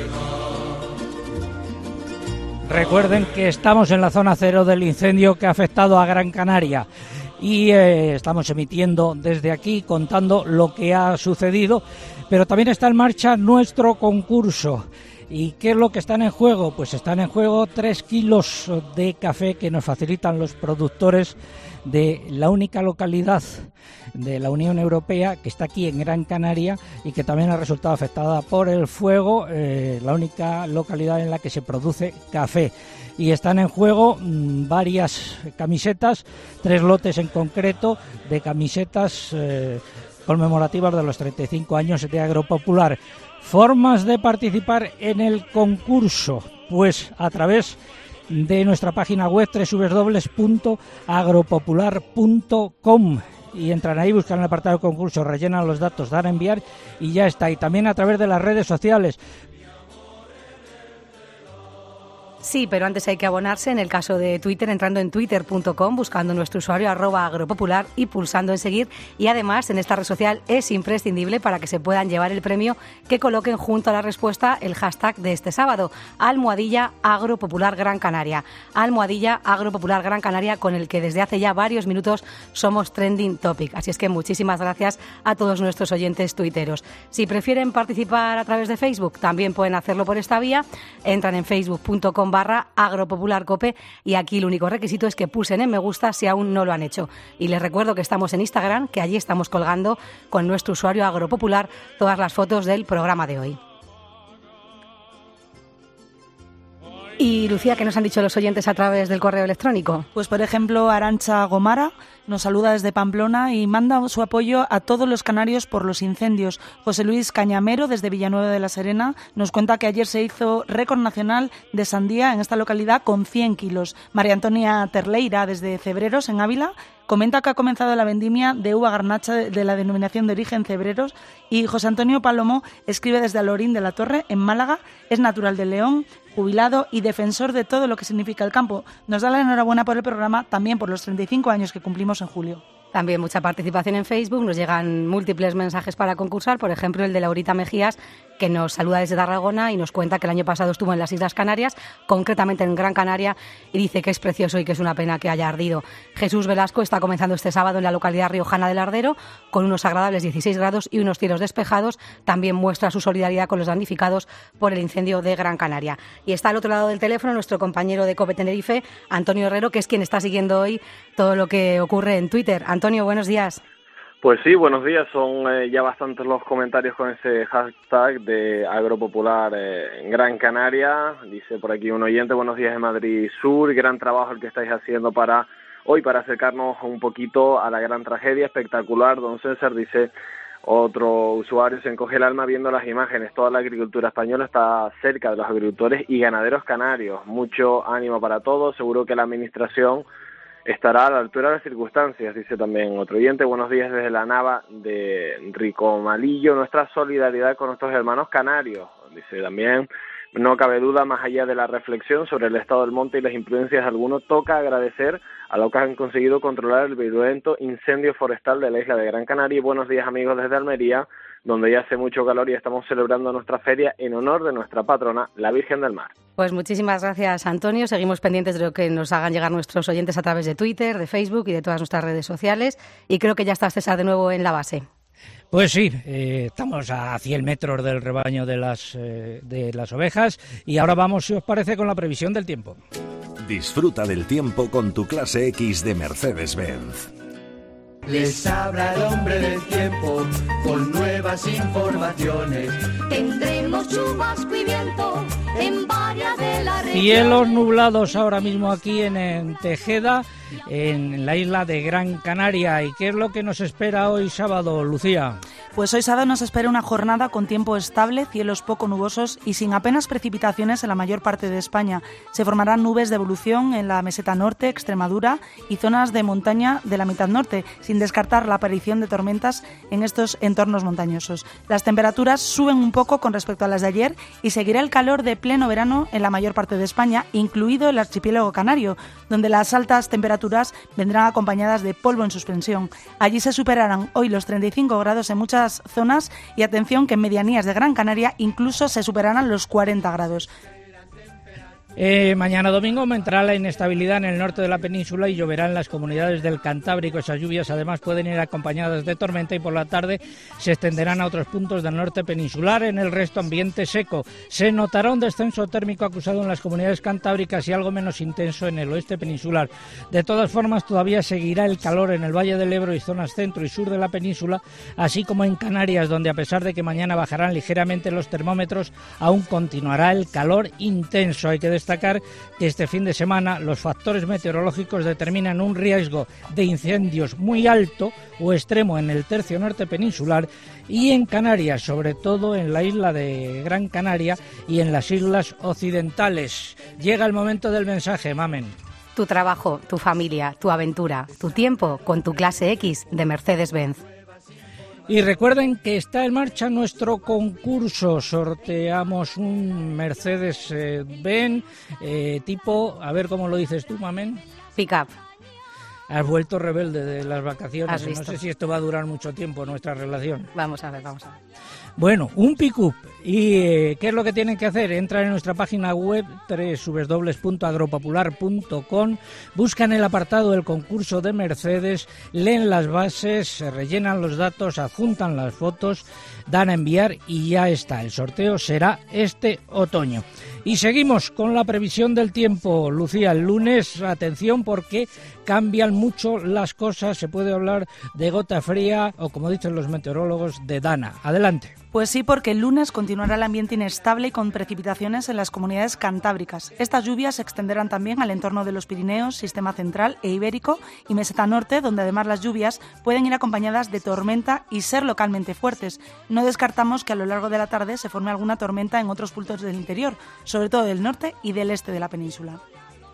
Tejeda. Recuerden que estamos en la zona cero del incendio que ha afectado a Gran Canaria y eh, estamos emitiendo desde aquí contando lo que ha sucedido, pero también está en marcha nuestro concurso. ¿Y qué es lo que están en juego? Pues están en juego tres kilos de café que nos facilitan los productores de la única localidad de la Unión Europea que está aquí en Gran Canaria y que también ha resultado afectada por el fuego, eh, la única localidad en la que se produce café. Y están en juego mmm, varias camisetas, tres lotes en concreto de camisetas eh, conmemorativas de los treinta y cinco años de Agropopular. Formas de participar en el concurso, pues a través de nuestra página web doble u doble u doble u punto agropopular punto com y entran ahí, buscan el apartado de concurso, rellenan los datos, dan a enviar y ya está. Y también a través de las redes sociales. Sí, pero antes hay que abonarse, en el caso de Twitter, entrando en twitter punto com, buscando nuestro usuario arroba agropopular y pulsando en seguir. Y además, en esta red social es imprescindible para que se puedan llevar el premio que coloquen junto a la respuesta el hashtag de este sábado, almohadilla agropopular Gran Canaria. Almohadilla agropopular Gran Canaria, con el que desde hace ya varios minutos somos trending topic. Así es que muchísimas gracias a todos nuestros oyentes tuiteros. Si prefieren participar a través de Facebook, también pueden hacerlo por esta vía. Entran en facebook punto com barra agropopularcope y aquí el único requisito es que pulsen en me gusta si aún no lo han hecho. Y les recuerdo que estamos en Instagram, que allí estamos colgando con nuestro usuario agropopular todas las fotos del programa de hoy. Y Lucía, ¿qué nos han dicho los oyentes a través del correo electrónico? Pues por ejemplo, Arantxa Gomara nos saluda desde Pamplona y manda su apoyo a todos los canarios por los incendios. José Luis Cañamero, desde Villanueva de la Serena, nos cuenta que ayer se hizo récord nacional de sandía en esta localidad con cien kilos. María Antonia Terleira, desde Cebreros, en Ávila, comenta que ha comenzado la vendimia de uva garnacha de la denominación de origen Cebreros. Y José Antonio Palomo escribe desde Alorín de la Torre, en Málaga, es natural de León, jubilado y defensor de todo lo que significa el campo. Nos da la enhorabuena por el programa, también por los treinta y cinco años que cumplimos en julio. También mucha participación en Facebook, nos llegan múltiples mensajes para concursar, por ejemplo el de Laurita Mejías, que nos saluda desde Tarragona y nos cuenta que el año pasado estuvo en las Islas Canarias, concretamente en Gran Canaria, y dice que es precioso y que es una pena que haya ardido. Jesús Velasco está comenzando este sábado en la localidad riojana del Ardero, con unos agradables dieciséis grados y unos cielos despejados. También muestra su solidaridad con los damnificados por el incendio de Gran Canaria. Y está al otro lado del teléfono nuestro compañero de COPE Tenerife, Antonio Herrero, que es quien está siguiendo hoy todo lo que ocurre en Twitter. Antonio, buenos días. Pues sí, buenos días. Son eh, ya bastantes los comentarios con ese hashtag de Agropopular eh, en Gran Canaria. Dice por aquí un oyente, buenos días de Madrid Sur, gran trabajo el que estáis haciendo para hoy, para acercarnos un poquito a la gran tragedia, espectacular. Don César, dice otro usuario, se encoge el alma viendo las imágenes. Toda la agricultura española está cerca de los agricultores y ganaderos canarios. Mucho ánimo para todos, seguro que la administración estará a la altura de las circunstancias, dice también otro oyente. Buenos días desde la Nava de Ricomalillo, nuestra solidaridad con nuestros hermanos canarios. Dice también, no cabe duda, más allá de la reflexión sobre el estado del monte y las imprudencias de algunos, toca agradecer a los que han conseguido controlar el virulento incendio forestal de la isla de Gran Canaria. Y buenos días amigos desde Almería, donde ya hace mucho calor y estamos celebrando nuestra feria en honor de nuestra patrona, la Virgen del Mar. Pues muchísimas gracias, Antonio. Seguimos pendientes de lo que nos hagan llegar nuestros oyentes a través de Twitter, de Facebook y de todas nuestras redes sociales. Y creo que ya está César de nuevo en la base. Pues sí, eh, estamos a cien metros del rebaño de las, eh, de las ovejas y ahora vamos, si os parece, con la previsión del tiempo. Disfruta del tiempo con tu clase X de Mercedes-Benz. Les habla el hombre del tiempo con nuevas informaciones. Tendremos chubasco y viento en varias de las regiones. Cielos nublados ahora mismo aquí en, en Tejeda, en la isla de Gran Canaria. ¿Y qué es lo que nos espera hoy sábado, Lucía? Pues hoy sábado nos espera una jornada con tiempo estable, cielos poco nubosos y sin apenas precipitaciones en la mayor parte de España. Se formarán nubes de evolución en la meseta norte, Extremadura y zonas de montaña de la mitad norte, sin descartar la aparición de tormentas en estos entornos montañosos. Las temperaturas suben un poco con respecto a las de ayer y seguirá el calor de pleno verano en la mayor parte de España, incluido el archipiélago canario, donde las altas temperaturas vendrán acompañadas de polvo en suspensión. Allí se superarán hoy los treinta y cinco grados en muchas zonas y atención que en medianías de Gran Canaria incluso se superarán los cuarenta grados. Eh, mañana domingo aumentará la inestabilidad en el norte de la península y lloverá en las comunidades del Cantábrico. Esas lluvias además pueden ir acompañadas de tormenta y por la tarde se extenderán a otros puntos del norte peninsular. En el resto ambiente seco. Se notará un descenso térmico acusado en las comunidades cantábricas y algo menos intenso en el oeste peninsular. De todas formas, todavía seguirá el calor en el Valle del Ebro y zonas centro y sur de la península, así como en Canarias, donde a pesar de que mañana bajarán ligeramente los termómetros, aún continuará el calor intenso. Hay que destacar que este fin de semana los factores meteorológicos determinan un riesgo de incendios muy alto o extremo en el tercio norte peninsular y en Canarias, sobre todo en la isla de Gran Canaria y en las islas occidentales. Llega el momento del mensaje, Mamen. Tu trabajo, tu familia, tu aventura, tu tiempo con tu clase X de Mercedes-Benz. Y recuerden que está en marcha nuestro concurso. Sorteamos un Mercedes-Benz eh, tipo, a ver cómo lo dices tú, Mamen. Pick-up. Has vuelto rebelde de las vacaciones. No sé si esto va a durar mucho tiempo, nuestra relación. Vamos a ver, vamos a ver. Bueno, un pick-up. ¿Y eh, qué es lo que tienen que hacer? Entran en nuestra página web doble u doble u doble u punto agropopular punto com, buscan el apartado del concurso de Mercedes, leen las bases, se rellenan los datos, adjuntan las fotos, dan a enviar y ya está. El sorteo será este otoño. Y seguimos con la previsión del tiempo. Lucía, el lunes, atención porque cambian mucho las cosas. Se puede hablar de gota fría o, como dicen los meteorólogos, de dana. Adelante. Pues sí, porque el lunes continuará el ambiente inestable y con precipitaciones en las comunidades cantábricas. Estas lluvias se extenderán también al entorno de los Pirineos, Sistema Central e Ibérico y Meseta Norte, donde además las lluvias pueden ir acompañadas de tormenta y ser localmente fuertes. No descartamos que a lo largo de la tarde se forme alguna tormenta en otros puntos del interior, sobre todo del norte y del este de la península.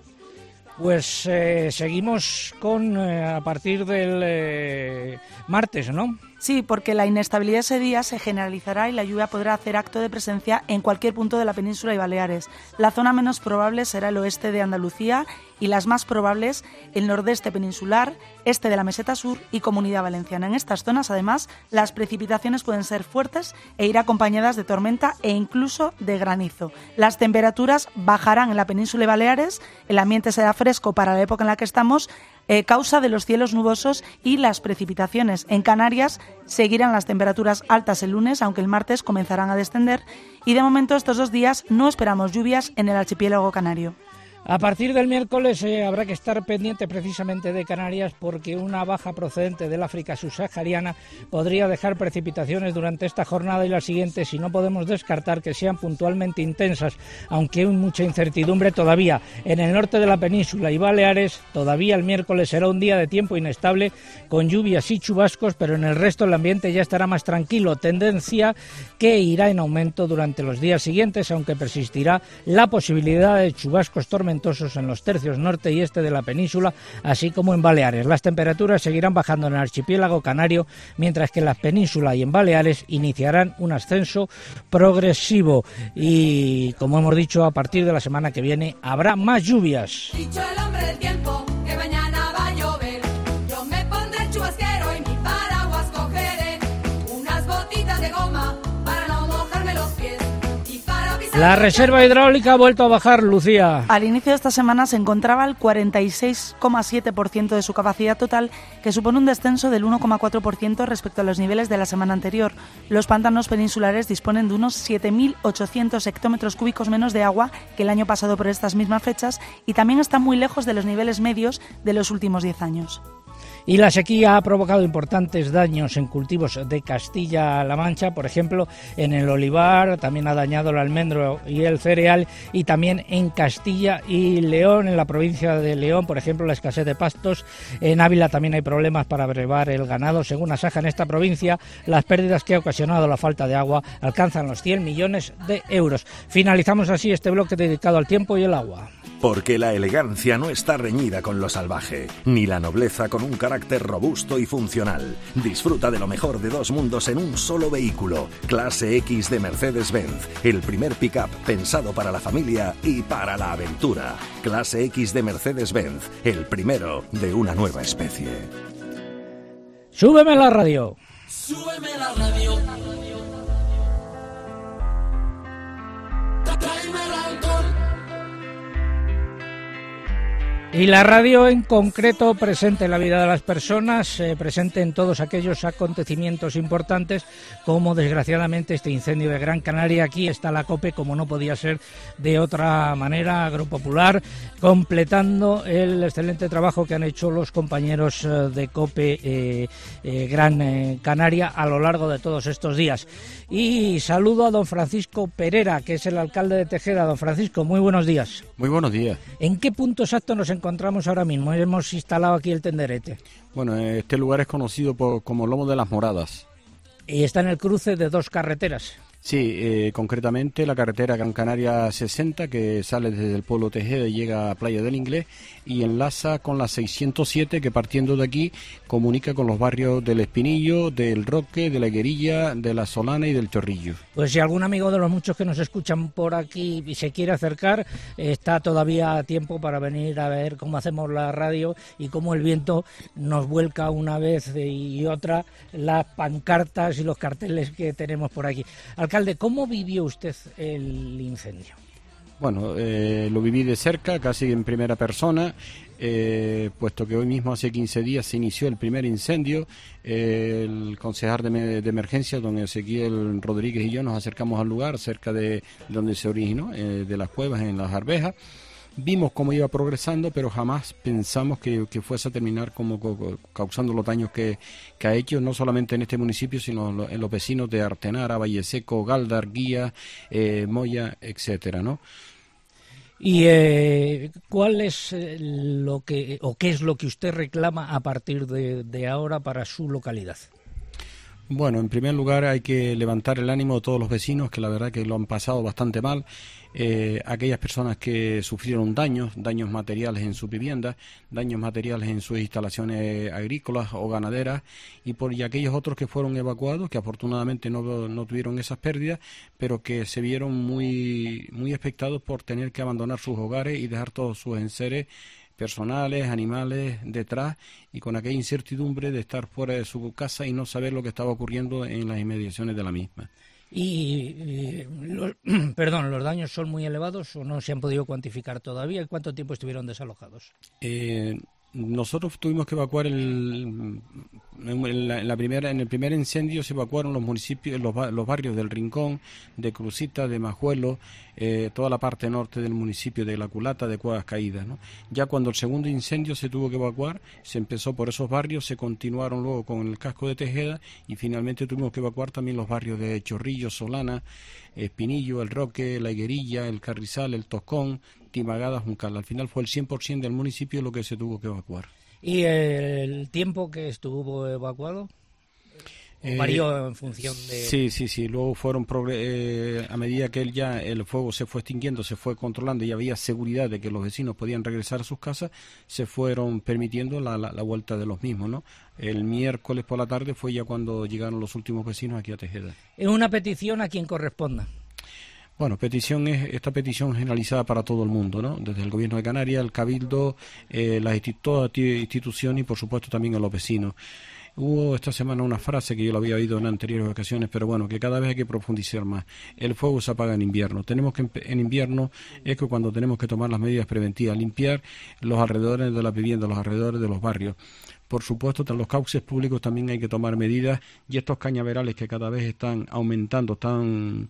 Pues eh, seguimos con eh, a partir del eh, martes, ¿no? Sí, porque la inestabilidad ese día se generalizará y la lluvia podrá hacer acto de presencia en cualquier punto de la península y Baleares. La zona menos probable será el oeste de Andalucía y las más probables el nordeste peninsular, este de la meseta sur y Comunidad Valenciana. En estas zonas, además, las precipitaciones pueden ser fuertes e ir acompañadas de tormenta e incluso de granizo. Las temperaturas bajarán en la península y Baleares, el ambiente será fresco para la época en la que estamos, eh, causa de los cielos nubosos y las precipitaciones. En Canarias seguirán las temperaturas altas el lunes, aunque el martes comenzarán a descender, y de momento estos dos días no esperamos lluvias en el archipiélago canario. A partir del miércoles eh, habrá que estar pendiente precisamente de Canarias, porque una baja procedente del África subsahariana podría dejar precipitaciones durante esta jornada y la siguiente, si no podemos descartar que sean puntualmente intensas, aunque hay mucha incertidumbre todavía. En el norte de la península y Baleares todavía el miércoles será un día de tiempo inestable con lluvias y chubascos, pero en el resto el ambiente ya estará más tranquilo, tendencia que irá en aumento durante los días siguientes, aunque persistirá la posibilidad de chubascos tormentosos en los tercios norte y este de la península, así como en Baleares. Las temperaturas seguirán bajando en el archipiélago canario, mientras que en la península y en Baleares iniciarán un ascenso progresivo. Y, como hemos dicho, a partir de la semana que viene habrá más lluvias. Dicho el hombre del tiempo, que mañana va a llover, yo me pondré el chubasquero y mi paraguas cogeré, unas botitas de goma para no mojarme los pies. La reserva hidráulica ha vuelto a bajar, Lucía. Al inicio de esta semana se encontraba al cuarenta y seis coma siete por ciento de su capacidad total, que supone un descenso del uno coma cuatro por ciento respecto a los niveles de la semana anterior. Los pantanos peninsulares disponen de unos siete mil ochocientos hectómetros cúbicos menos de agua que el año pasado por estas mismas fechas y también están muy lejos de los niveles medios de los últimos diez años. Y la sequía ha provocado importantes daños en cultivos de Castilla-La Mancha, por ejemplo, en el olivar, también ha dañado el almendro y el cereal, y también en Castilla y León, en la provincia de León, por ejemplo, la escasez de pastos. En Ávila también hay problemas para brevar el ganado. Según Asaja, en esta provincia, las pérdidas que ha ocasionado la falta de agua alcanzan los cien millones de euros. Finalizamos así este bloque dedicado al tiempo y el agua. Porque la elegancia no está reñida con lo salvaje, ni la nobleza con un carácter robusto y funcional. Disfruta de lo mejor de dos mundos en un solo vehículo. Clase X de Mercedes-Benz, el primer pick-up pensado para la familia y para la aventura. Clase X de Mercedes-Benz, el primero de una nueva especie. ¡Súbeme la radio! ¡Súbeme la radio! ¡Tráeme el alcohol! Y la radio en concreto presente en la vida de las personas, eh, presente en todos aquellos acontecimientos importantes, como desgraciadamente este incendio de Gran Canaria. Aquí está la COPE, como no podía ser de otra manera, Agropopular, completando el excelente trabajo que han hecho los compañeros eh, de COPE eh, eh, Gran eh, Canaria a lo largo de todos estos días. Y saludo a don Francisco Perera, que es el alcalde de Tejeda. Don Francisco, muy buenos días. Muy buenos días. ¿En qué punto exacto nos encontramos ahora mismo? Hemos instalado aquí el tenderete. Bueno, este lugar es conocido por, como Lomo de las Moradas. Y está en el cruce de dos carreteras. Sí, eh, concretamente la carretera Gran Canaria sesenta, que sale desde el pueblo Tejeda y llega a Playa del Inglés, y enlaza con la seiscientos siete, que partiendo de aquí comunica con los barrios del Espinillo, del Roque, de la Higuerilla, de la Solana y del Chorrillo. Pues si algún amigo de los muchos que nos escuchan por aquí y se quiere acercar, está todavía a tiempo para venir a ver cómo hacemos la radio y cómo el viento nos vuelca una vez y otra las pancartas y los carteles que tenemos por aquí. Alcalde, ¿cómo vivió usted el incendio? Bueno, eh, lo viví de cerca, casi en primera persona, eh, puesto que hoy mismo hace quince días se inició el primer incendio. Eh, el concejal de, de emergencia, don Ezequiel Rodríguez, y yo nos acercamos al lugar cerca de donde se originó, eh, de las cuevas en Las Arvejas, vimos cómo iba progresando, pero jamás pensamos que, que fuese a terminar como co, causando los daños que, que ha hecho, no solamente en este municipio, sino en los vecinos de Artenara, Valle Seco, Galdar, Guía, eh, Moya, etcétera, ¿no? ¿Y eh, cuál es lo que, o qué es lo que usted reclama a partir de, de ahora para su localidad? Bueno, en primer lugar hay que levantar el ánimo de todos los vecinos, que la verdad que lo han pasado bastante mal. Eh, aquellas personas que sufrieron daños, daños materiales en sus viviendas, daños materiales en sus instalaciones agrícolas o ganaderas, y por y aquellos otros que fueron evacuados, que afortunadamente no, no tuvieron esas pérdidas, pero que se vieron muy, muy afectados por tener que abandonar sus hogares y dejar todos sus enseres personales, animales detrás, y con aquella incertidumbre de estar fuera de su casa y no saber lo que estaba ocurriendo en las inmediaciones de la misma. Y, eh, los, perdón, ¿los daños son muy elevados o no se han podido cuantificar todavía? ¿Y cuánto tiempo estuvieron desalojados? Eh, nosotros tuvimos que evacuar el, en, la, en, la primera, en el primer incendio se evacuaron los municipios, los, los barrios del Rincón, de Crucita, de Majuelo, eh, toda la parte norte del municipio de La Culata, de Cuevas Caídas, ¿no? Ya cuando el segundo incendio se tuvo que evacuar, se empezó por esos barrios, se continuaron luego con el casco de Tejeda y finalmente tuvimos que evacuar también los barrios de Chorrillo, Solana, Espinillo, El Roque, La Higuerilla, El Carrizal, El Toscón, Timagada, Juncal. Al final fue el cien por ciento del municipio lo que se tuvo que evacuar. ¿Y el tiempo que estuvo evacuado? Eh, ¿Varió en función de...? Sí, sí, sí. Luego fueron, eh, a medida que él ya el fuego se fue extinguiendo, se fue controlando y había seguridad de que los vecinos podían regresar a sus casas, se fueron permitiendo la, la, la vuelta de los mismos, ¿no? El miércoles por la tarde fue ya cuando llegaron los últimos vecinos aquí a Tejeda. ¿Es una petición a quien corresponda? Bueno, petición es esta petición generalizada para todo el mundo, ¿no? Desde el Gobierno de Canarias, el Cabildo, eh, las todas las instituciones y por supuesto también a los vecinos. Hubo esta semana una frase que yo la había oído en anteriores ocasiones, pero bueno, que cada vez hay que profundizar más. El fuego se apaga en invierno. Tenemos que en invierno es que cuando tenemos que tomar las medidas preventivas, limpiar los alrededores de las viviendas, los alrededores de los barrios. Por supuesto, en los cauces públicos también hay que tomar medidas y estos cañaverales que cada vez están aumentando, están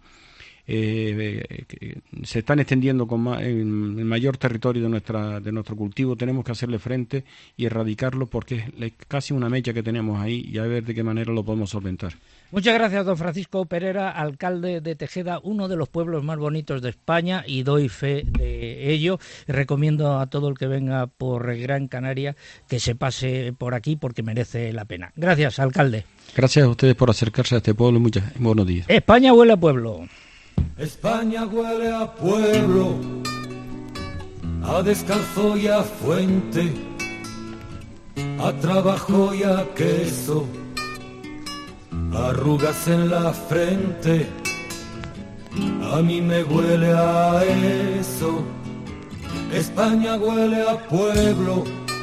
eh, que se están extendiendo con ma en el mayor territorio de nuestra de nuestro cultivo, tenemos que hacerle frente y erradicarlo porque es casi una mecha que tenemos ahí y a ver de qué manera lo podemos solventar. Muchas gracias, don Francisco Perera, alcalde de Tejeda, uno de los pueblos más bonitos de España, y doy fe de ello. Recomiendo a todo el que venga por Gran Canaria que se pase por aquí porque merece la pena. Gracias, alcalde. Gracias a ustedes por acercarse a este pueblo y muchas buenos días. España huele a pueblo. España huele a pueblo, a descalzo y a fuente, a trabajo y a queso, arrugas en la frente, a mí me huele a eso. España huele a pueblo.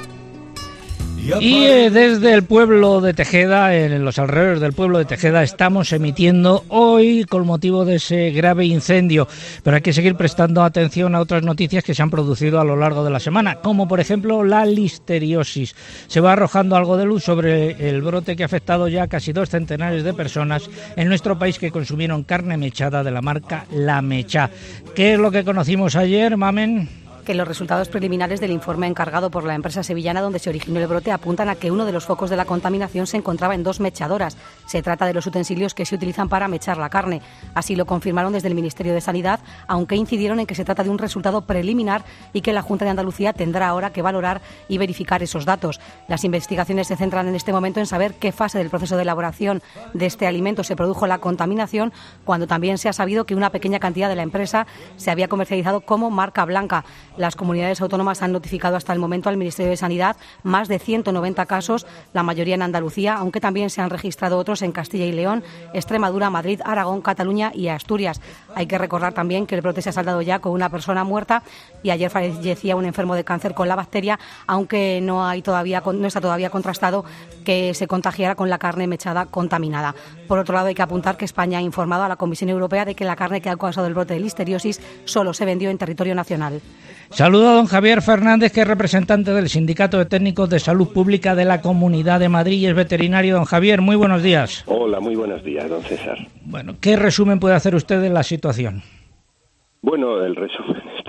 Y eh, desde el pueblo de Tejeda, en los alrededores del pueblo de Tejeda, estamos emitiendo hoy con motivo de ese grave incendio. Pero hay que seguir prestando atención a otras noticias que se han producido a lo largo de la semana, como por ejemplo la listeriosis. Se va arrojando algo de luz sobre el brote que ha afectado ya a casi dos centenares de personas en nuestro país que consumieron carne mechada de la marca La Mecha. ¿Qué es lo que conocimos ayer, Mamen? Que los resultados preliminares del informe encargado por la empresa sevillana donde se originó el brote apuntan a que uno de los focos de la contaminación se encontraba en dos mechadoras. Se trata de los utensilios que se utilizan para mechar la carne. Así lo confirmaron desde el Ministerio de Sanidad, aunque incidieron en que se trata de un resultado preliminar y que la Junta de Andalucía tendrá ahora que valorar y verificar esos datos. Las investigaciones se centran en este momento en saber qué fase del proceso de elaboración de este alimento se produjo la contaminación, cuando también se ha sabido que una pequeña cantidad de la empresa se había comercializado como marca blanca. Las comunidades autónomas han notificado hasta el momento al Ministerio de Sanidad más de ciento noventa casos, la mayoría en Andalucía, aunque también se han registrado otros en Castilla y León, Extremadura, Madrid, Aragón, Cataluña y Asturias. Hay que recordar también que el brote se ha saldado ya con una persona muerta y ayer fallecía un enfermo de cáncer con la bacteria, aunque no hay todavía no está todavía contrastado que se contagiara con la carne mechada contaminada. Por otro lado, hay que apuntar que España ha informado a la Comisión Europea de que la carne que ha causado el brote de listeriosis solo se vendió en territorio nacional. Saludo a don Javier Fernández, que es representante del Sindicato de Técnicos de Salud Pública de la Comunidad de Madrid y es veterinario. Don Javier, muy buenos días. Hola, muy buenos días, don César. Bueno, ¿qué resumen puede hacer usted de la situación? Bueno, el resumen, esto es una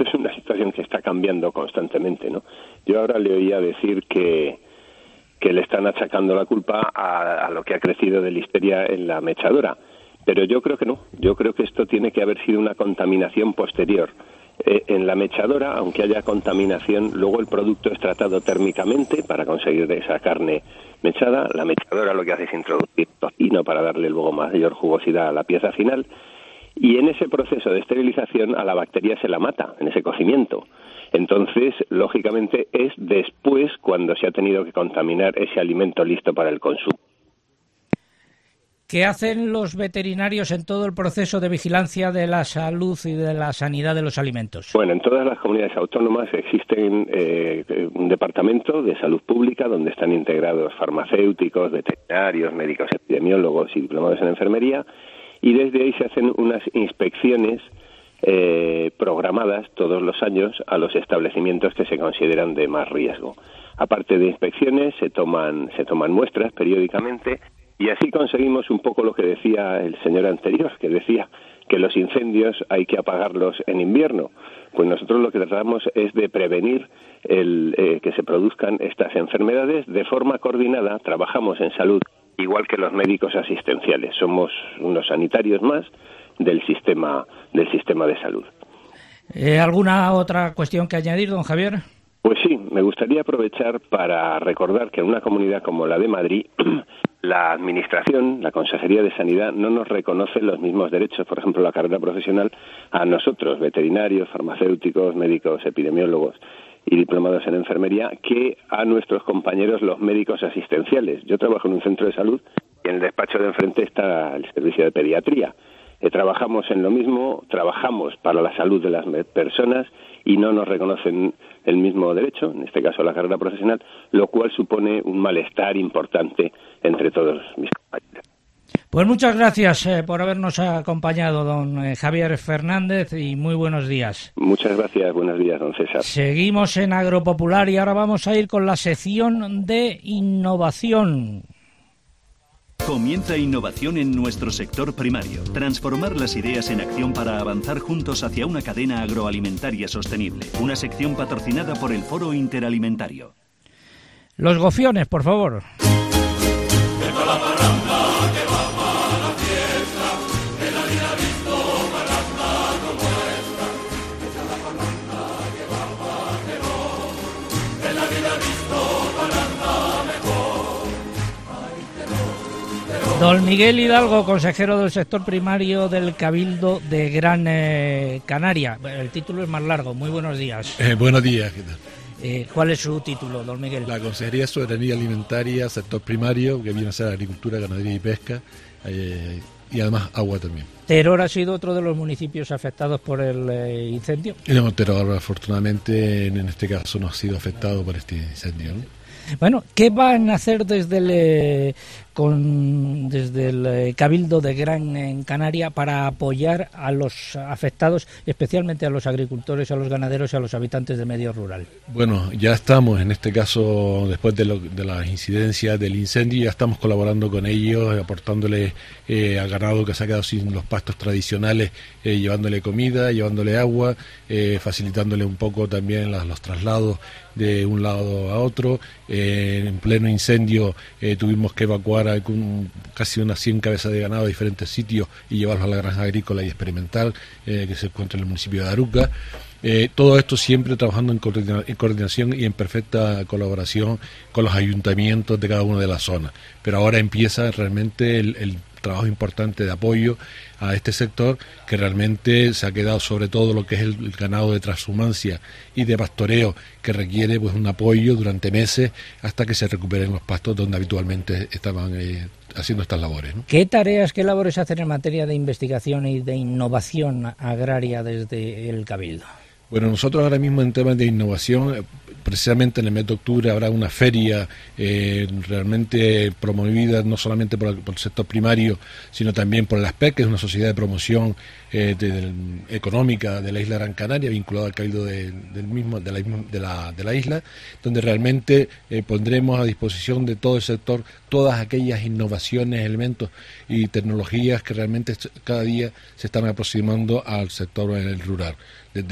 situación que está cambiando constantemente, ¿no? Yo ahora le oía decir que, que le están achacando la culpa a, a lo que ha crecido de listeria en la mechadora, pero yo creo que no, yo creo que esto tiene que haber sido una contaminación posterior. Eh, en la mechadora, aunque haya contaminación, luego el producto es tratado térmicamente para conseguir esa carne mechada. La mechadora lo que hace es introducir tocino para darle luego mayor jugosidad a la pieza final, y en ese proceso de esterilización a la bacteria se la mata, en ese cocimiento. Entonces, lógicamente, es después cuando se ha tenido que contaminar ese alimento listo para el consumo. ¿Qué hacen los veterinarios en todo el proceso de vigilancia de la salud y de la sanidad de los alimentos? Bueno, en todas las comunidades autónomas existen eh, un departamento de salud pública donde están integrados farmacéuticos, veterinarios, médicos epidemiólogos y diplomados en enfermería, y desde ahí se hacen unas inspecciones eh, programadas todos los años a los establecimientos que se consideran de más riesgo. Aparte de inspecciones, se toman, se toman muestras periódicamente. Y así conseguimos un poco lo que decía el señor anterior, que decía que los incendios hay que apagarlos en invierno. Pues nosotros lo que tratamos es de prevenir el, eh, que se produzcan estas enfermedades de forma coordinada. Trabajamos en salud igual que los médicos asistenciales. Somos unos sanitarios más del sistema, del sistema de salud. Eh, ¿Alguna otra cuestión que añadir, don Javier? Pues sí, me gustaría aprovechar para recordar que en una comunidad como la de Madrid, la Administración, la Consejería de Sanidad, no nos reconoce los mismos derechos, por ejemplo, la carrera profesional, a nosotros, veterinarios, farmacéuticos, médicos, epidemiólogos y diplomados en enfermería, que a nuestros compañeros los médicos asistenciales. Yo trabajo en un centro de salud y en el despacho de enfrente está el servicio de pediatría. Eh, trabajamos en lo mismo, trabajamos para la salud de las personas y no nos reconocen el mismo derecho, en este caso la carrera profesional, lo cual supone un malestar importante entre todos mis compañeros. Pues muchas gracias eh, por habernos acompañado, don eh, Javier Fernández, y muy buenos días. Muchas gracias, buenos días, don César. Seguimos en Agropopular y ahora vamos a ir con la sección de innovación. Comienza innovación en nuestro sector primario. Transformar las ideas en acción para avanzar juntos hacia una cadena agroalimentaria sostenible. Una sección patrocinada por el Foro Interalimentario. Los gofiones, por favor. Don Miguel Hidalgo, consejero del sector primario del Cabildo de Gran eh, Canaria. El título es más largo. Muy buenos días. Eh, buenos días, ¿qué tal? Eh, ¿Cuál es su título, don Miguel? La Consejería de Soberanía Alimentaria, sector primario, que viene a ser agricultura, ganadería y pesca, eh, y además agua también. Teror ha sido otro de los municipios afectados por el eh, incendio. Y no, Teror, afortunadamente, en este caso no ha sido afectado por este incendio, ¿no? Bueno, ¿qué van a hacer desde el, eh, con, desde el eh, Cabildo de Gran Canaria para apoyar a los afectados, especialmente a los agricultores, a los ganaderos y a los habitantes del medio rural? Bueno, ya estamos, en este caso, después de, lo, de las incidencias del incendio, ya estamos colaborando con ellos, aportándole eh, al ganado que se ha quedado sin los pastos tradicionales, eh, llevándole comida, llevándole agua, eh, facilitándole un poco también las, los traslados de un lado a otro. Eh, en pleno incendio eh, tuvimos que evacuar a un, casi unas cien cabezas de ganado a diferentes sitios y llevarlos a la granja agrícola y experimental eh, que se encuentra en el municipio de Aruca. Eh, todo esto siempre trabajando en, coordina, en coordinación y en perfecta colaboración con los ayuntamientos de cada una de las zonas. Pero ahora empieza realmente el, el trabajo importante de apoyo a este sector, que realmente se ha quedado sobre todo lo que es el, el ganado de transhumancia y de pastoreo, que requiere pues un apoyo durante meses hasta que se recuperen los pastos donde habitualmente estaban eh, haciendo estas labores, ¿no? ¿Qué tareas, qué labores hacen en materia de investigación y de innovación agraria desde el Cabildo? Bueno, nosotros ahora mismo en temas de innovación, precisamente en el mes de octubre habrá una feria eh, realmente promovida no solamente por el, por el sector primario, sino también por la S P E C, que es una sociedad de promoción eh, de, de, económica de la isla Gran Canaria, vinculada al Cabildo de, del mismo, de, la, de, la, de la isla, donde realmente eh, pondremos a disposición de todo el sector todas aquellas innovaciones, elementos y tecnologías que realmente cada día se están aproximando al sector rural. Desde la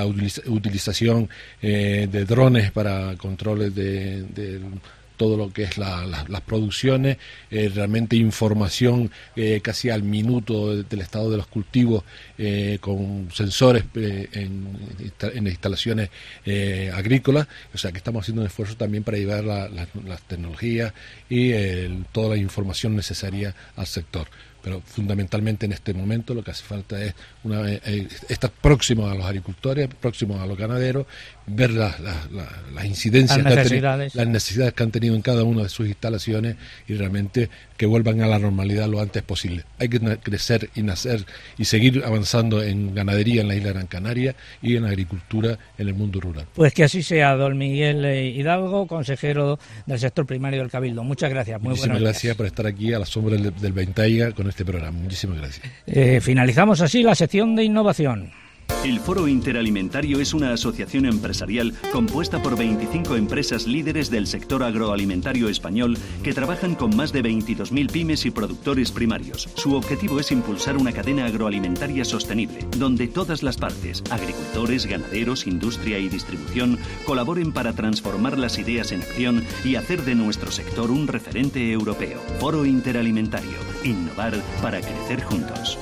la utiliz- utilización eh, de drones para controles de, de todo lo que es la, la, las producciones, eh, realmente información eh, casi al minuto del estado de los cultivos, eh, con sensores eh, en, en instalaciones eh, agrícolas. O sea que estamos haciendo un esfuerzo también para llevar la, la, las tecnologías y eh, toda la información necesaria al sector. Pero fundamentalmente en este momento lo que hace falta es una, eh, estar próximos a los agricultores, próximos a los ganaderos, ver las la, la, la incidencias, las necesidades. Que han tenido, las necesidades que han tenido en cada una de sus instalaciones y realmente que vuelvan a la normalidad lo antes posible. Hay que crecer y nacer y seguir avanzando en ganadería en la isla de Gran Canaria y en agricultura en el mundo rural. Pues que así sea, don Miguel Hidalgo, consejero del sector primario del Cabildo. Muchas gracias. Muy Muchísimas buenos gracias días. por estar aquí a la sombra del, del Ventaiga con este programa. Muchísimas gracias. Eh, finalizamos así la sección de innovación. El Foro Interalimentario es una asociación empresarial compuesta por veinticinco empresas líderes del sector agroalimentario español que trabajan con más de veintidós mil pymes y productores primarios. Su objetivo es impulsar una cadena agroalimentaria sostenible, donde todas las partes, agricultores, ganaderos, industria y distribución, colaboren para transformar las ideas en acción y hacer de nuestro sector un referente europeo. Foro Interalimentario. Innovar para crecer juntos.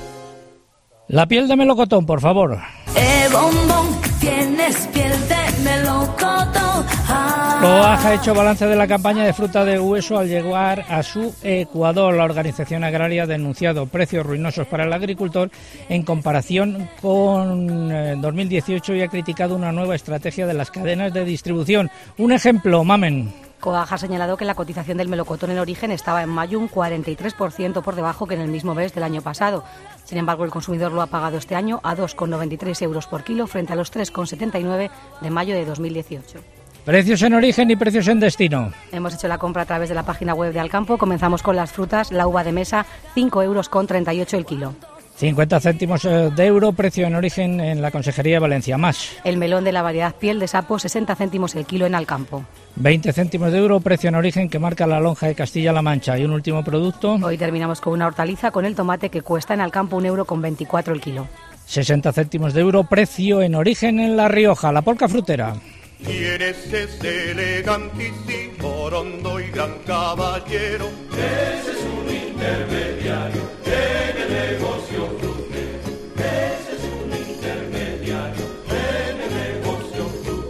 La piel de melocotón, por favor. Eh, bombón, tienes piel de melocotón. Ah. Coag ha hecho balance de la campaña de fruta de hueso al llegar a su Ecuador. La organización agraria ha denunciado precios ruinosos para el agricultor en comparación con eh, dos mil dieciocho y ha criticado una nueva estrategia de las cadenas de distribución. Un ejemplo, Mamen. Coag ha señalado que la cotización del melocotón en origen estaba en mayo un cuarenta y tres por ciento por debajo que en el mismo mes del año pasado. Sin embargo, el consumidor lo ha pagado este año a dos con noventa y tres euros por kilo frente a los tres con setenta y nueve de mayo de dos mil dieciocho. Precios en origen y precios en destino. Hemos hecho la compra a través de la página web de Alcampo. Comenzamos con las frutas. La uva de mesa, cinco euros con treinta y ocho el kilo. cincuenta céntimos de euro, precio en origen en la Consejería de Valencia. Más. El melón de la variedad piel de sapo, sesenta céntimos el kilo en Alcampo. veinte céntimos de euro, precio en origen que marca la lonja de Castilla-La Mancha. Y un último producto. Hoy terminamos con una hortaliza, con el tomate que cuesta en Alcampo un euro con veinticuatro el kilo. sesenta céntimos de euro, precio en origen en La Rioja. La polca frutera. Tienes ese elegantísimo, rondo y gran caballero. Ese es un intermediario en el negocio frutero. Ese es un intermediario en el negocio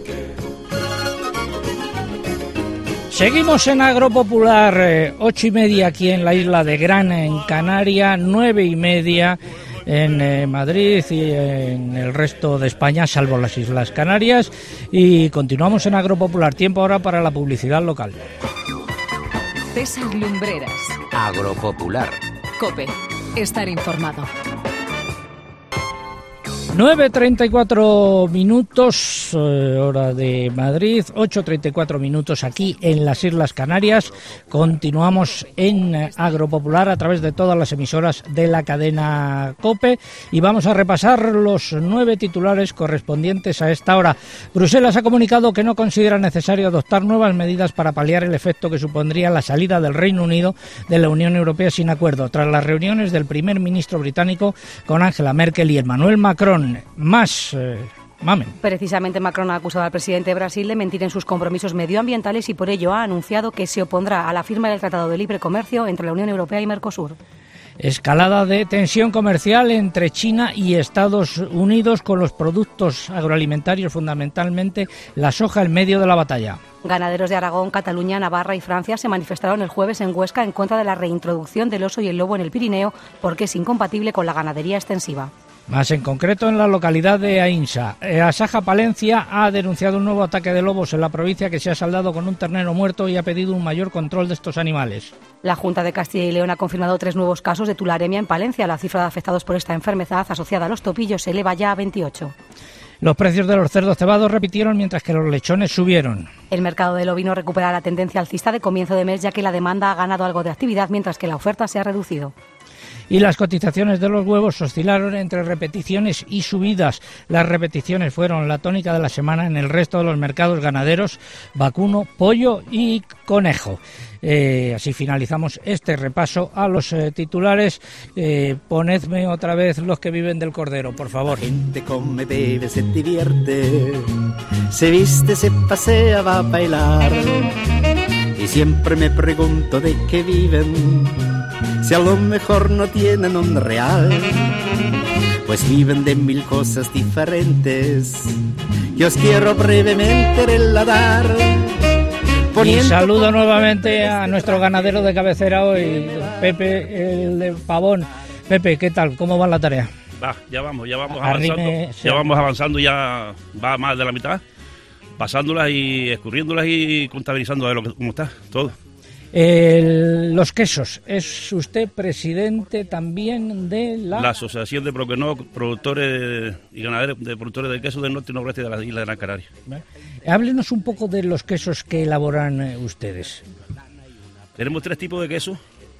frutero. Seguimos en Agropopular, eh, ocho y media aquí en la isla de Gran en Canaria, nueve y media en eh, Madrid y en el resto de España, salvo las Islas Canarias. Y continuamos en Agropopular. Tiempo ahora para la publicidad local. César Lumbreras. Agropopular. COPE. Estar informado. nueve treinta y cuatro minutos, eh, hora de Madrid, ocho treinta y cuatro minutos aquí en las Islas Canarias. Continuamos en eh, Agropopular a través de todas las emisoras de la cadena COPE y vamos a repasar los nueve titulares correspondientes a esta hora. Bruselas ha comunicado que no considera necesario adoptar nuevas medidas para paliar el efecto que supondría la salida del Reino Unido de la Unión Europea sin acuerdo, tras las reuniones del primer ministro británico con Angela Merkel y Emmanuel Macron. Más, eh, mamen. Precisamente Macron ha acusado al presidente de Brasil de mentir en sus compromisos medioambientales y por ello ha anunciado que se opondrá a la firma del Tratado de Libre Comercio entre la Unión Europea y Mercosur. Escalada de tensión comercial entre China y Estados Unidos con los productos agroalimentarios, fundamentalmente la soja, en medio de la batalla. Ganaderos de Aragón, Cataluña, Navarra y Francia se manifestaron el jueves en Huesca en contra de la reintroducción del oso y el lobo en el Pirineo porque es incompatible con la ganadería extensiva. Más en concreto en la localidad de Ainsa. Asaja Palencia ha denunciado un nuevo ataque de lobos en la provincia que se ha saldado con un ternero muerto y ha pedido un mayor control de estos animales. La Junta de Castilla y León ha confirmado tres nuevos casos de tularemia en Palencia. La cifra de afectados por esta enfermedad asociada a los topillos se eleva ya a veintiocho. Los precios de los cerdos cebados repitieron mientras que los lechones subieron. El mercado del ovino recupera la tendencia alcista de comienzo de mes ya que la demanda ha ganado algo de actividad mientras que la oferta se ha reducido. Y las cotizaciones de los huevos oscilaron entre repeticiones y subidas. Las repeticiones fueron la tónica de la semana en el resto de los mercados ganaderos, vacuno, pollo y conejo. Eh, así finalizamos este repaso a los eh, titulares. Eh, ponedme otra vez los que viven del cordero, por favor. La gente come, bebe, se divierte, se viste, se pasea, va a bailar. Y siempre me pregunto de qué viven, si a lo mejor no tienen un real. Pues viven de mil cosas diferentes, que os quiero brevemente relatar. Y saludo nuevamente a nuestro ganadero de cabecera hoy, Pepe, el de Pavón. Pepe, ¿qué tal? ¿Cómo va la tarea? Va, ya vamos, ya vamos Arrime, avanzando, sí. ya vamos avanzando, ya va más de la mitad, pasándolas y escurriéndolas y contabilizando a ver lo que, cómo está todo. El, los quesos, ¿es usted presidente también de la...? La Asociación de Proquenó, productores y ganaderos de productores de queso del norte y noroeste de la isla de Gran Canaria. Háblenos un poco de los quesos que elaboran eh, ustedes. Tenemos tres tipos de queso.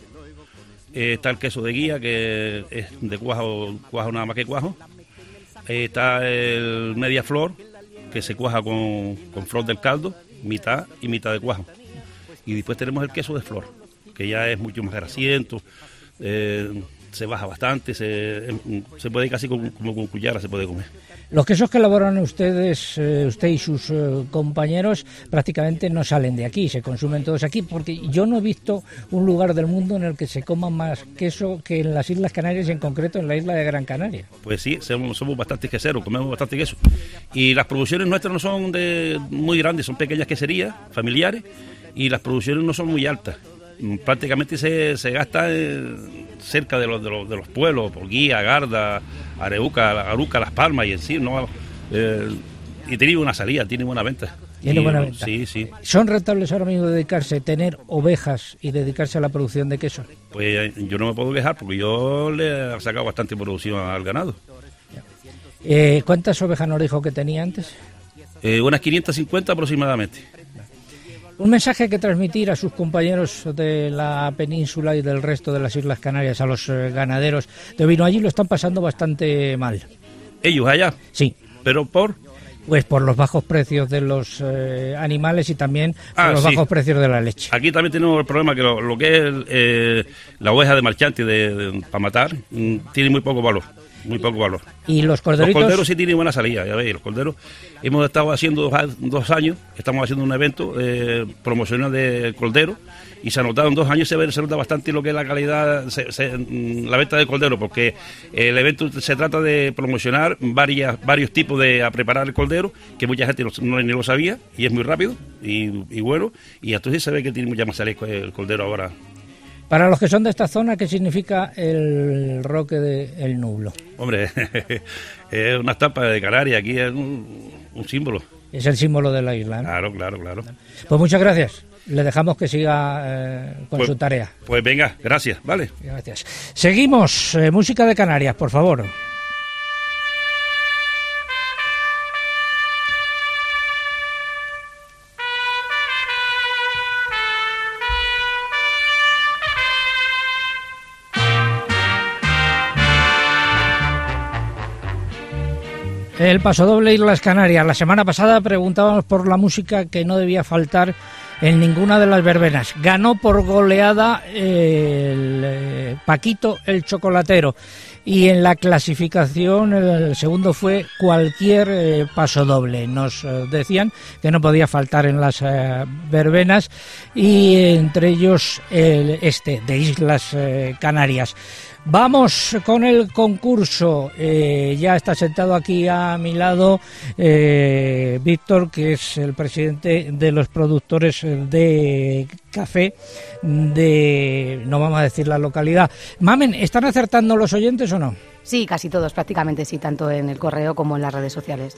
Eh, está el queso de guía, que es de cuajo, cuajo nada más que cuajo. Eh, está el media flor, que se cuaja con, con flor del caldo, mitad y mitad de cuajo. Y después tenemos el queso de flor, que ya es mucho más grasiento, eh, se baja bastante, se, se puede casi como, como con cuchara se puede comer. Los quesos que elaboran ustedes, eh, usted y sus eh, compañeros, prácticamente no salen de aquí, se consumen todos aquí, porque yo no he visto un lugar del mundo en el que se coma más queso que en las Islas Canarias, y en concreto en la isla de Gran Canaria. Pues sí, somos, somos bastantes queseros, comemos bastante queso. Y las producciones nuestras no son de muy grandes, son pequeñas queserías, familiares, y las producciones no son muy altas. Prácticamente se, se gasta eh, cerca de los, de, los, de los pueblos, por Guía, Garda, Areuca, Aruca, Las Palmas y en sí, ¿no? Eh, y tiene buena salida, tiene buena venta. Tiene y, buena venta. Sí, sí. ¿Son rentables ahora mismo dedicarse, tener ovejas y dedicarse a la producción de queso? Pues yo no me puedo quejar porque yo le he sacado bastante producción al ganado. Eh, ¿Cuántas ovejas nos dijo que tenía antes? Eh, unas quinientas cincuenta aproximadamente. Un mensaje que transmitir a sus compañeros de la península y del resto de las Islas Canarias, a los eh, ganaderos de ovino. Allí lo están pasando bastante mal. ¿Ellos allá? Sí. ¿Pero por? Pues por los bajos precios de los eh, animales y también por ah, los sí. bajos precios de la leche. Aquí también tenemos el problema que lo, lo que es eh, la oveja de marchante de, de, para matar mm, tiene muy poco valor. Muy poco valor. Y los corderitos. Los corderos sí tienen buena salida, ya veis, los corderos. Hemos estado haciendo dos, dos años, estamos haciendo un evento eh, promocional de cordero y se ha notado en dos años, se, ve, se nota bastante lo que es la calidad, se, se, la venta de cordero, porque el evento se trata de promocionar varias, varios tipos de a preparar el cordero, que mucha gente no, no, ni lo sabía, y es muy rápido y, y bueno, y entonces se ve que tiene mucha más salida el cordero ahora. Para los que son de esta zona, ¿qué significa el roque de El Nublo? Hombre, es una estampa de Canarias, aquí es un, un símbolo. Es el símbolo de la isla, ¿no? Claro, claro, claro. Pues muchas gracias. Le dejamos que siga eh, con pues, su tarea. Pues venga, gracias, vale. Gracias. Seguimos, eh, música de Canarias, por favor. El Pasodoble Islas Canarias. La semana pasada preguntábamos por la música que no debía faltar en ninguna de las verbenas. Ganó por goleada el eh, Paquito el Chocolatero. Y en la clasificación el segundo fue cualquier eh, pasodoble. Nos eh, decían que no podía faltar en las eh, verbenas, y entre ellos el este de Islas eh, Canarias. Vamos con el concurso. Eh, ya está sentado aquí a mi lado eh, Víctor, que es el presidente de los productores de café de, no vamos a decir la localidad. Mamen, ¿están acertando los oyentes o no? Sí, casi todos, prácticamente sí, tanto en el correo como en las redes sociales.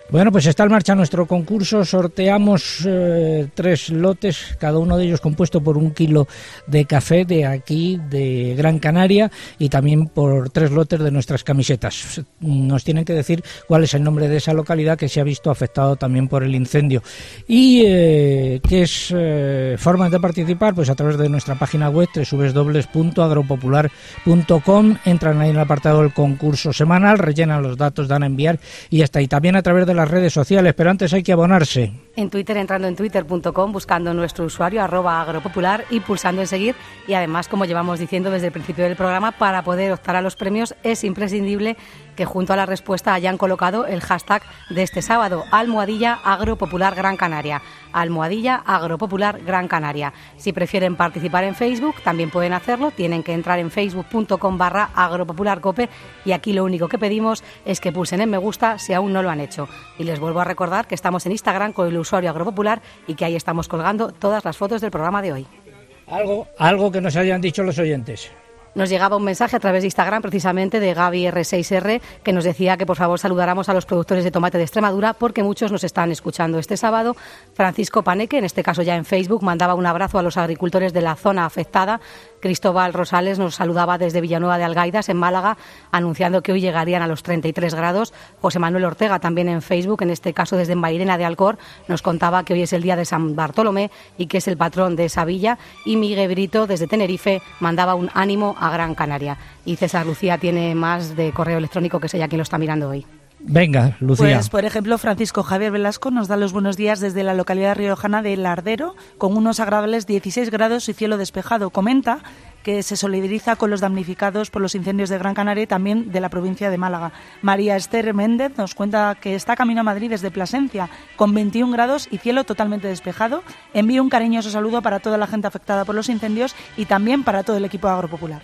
Bueno, pues está en marcha nuestro concurso. Sorteamos eh, tres lotes, cada uno de ellos compuesto por un kilo de café de aquí, de Gran Canaria, y también por tres lotes de nuestras camisetas. Nos tienen que decir cuál es el nombre de esa localidad que se ha visto afectado también por el incendio. Y eh, qué es eh, formas de participar, pues a través de nuestra página web doble u doble u doble u punto agropopular punto com. Entran ahí en el apartado del concurso semanal, rellenan los datos, dan a enviar y ya está. Y también a través de las redes sociales, pero antes hay que abonarse. En Twitter, entrando en twitter punto com, buscando nuestro usuario arroba agropopular y pulsando en seguir. Y además, como llevamos diciendo desde el principio del programa, para poder optar a los premios es imprescindible que junto a la respuesta hayan colocado el hashtag de este sábado, almohadilla agropopular Gran Canaria. Almohadilla agropopular Gran Canaria. Si prefieren participar en Facebook, también pueden hacerlo. Tienen que entrar en facebook punto com barra agropopularcope y aquí lo único que pedimos es que pulsen en me gusta si aún no lo han hecho. Y les vuelvo a recordar que estamos en Instagram con el usuario agropopular y que ahí estamos colgando todas las fotos del programa de hoy. Algo, algo que nos hayan dicho los oyentes. Nos llegaba un mensaje a través de Instagram, precisamente de Gaby R seis R, que nos decía que por favor saludáramos a los productores de tomate de Extremadura porque muchos nos están escuchando este sábado. Francisco Paneque, en este caso ya en Facebook, mandaba un abrazo a los agricultores de la zona afectada. Cristóbal Rosales nos saludaba desde Villanueva de Algaidas, en Málaga, anunciando que hoy llegarían a los treinta y tres grados. José Manuel Ortega, también en Facebook, en este caso desde Mairena de Alcor, nos contaba que hoy es el día de San Bartolomé y que es el patrón de esa villa. Y Miguel Brito, desde Tenerife, mandaba un ánimo a Gran Canaria. Y César Lucía tiene más de correo electrónico, que es ella quien lo está mirando hoy. Venga, Lucía. Pues, por ejemplo, Francisco Javier Velasco nos da los buenos días desde la localidad riojana de Lardero, con unos agradables dieciséis grados y cielo despejado. Comenta que se solidariza con los damnificados por los incendios de Gran Canaria y también de la provincia de Málaga. María Esther Méndez nos cuenta que está camino a Madrid desde Plasencia, con veintiún grados y cielo totalmente despejado. Envío un cariñoso saludo para toda la gente afectada por los incendios y también para todo el equipo agropopular.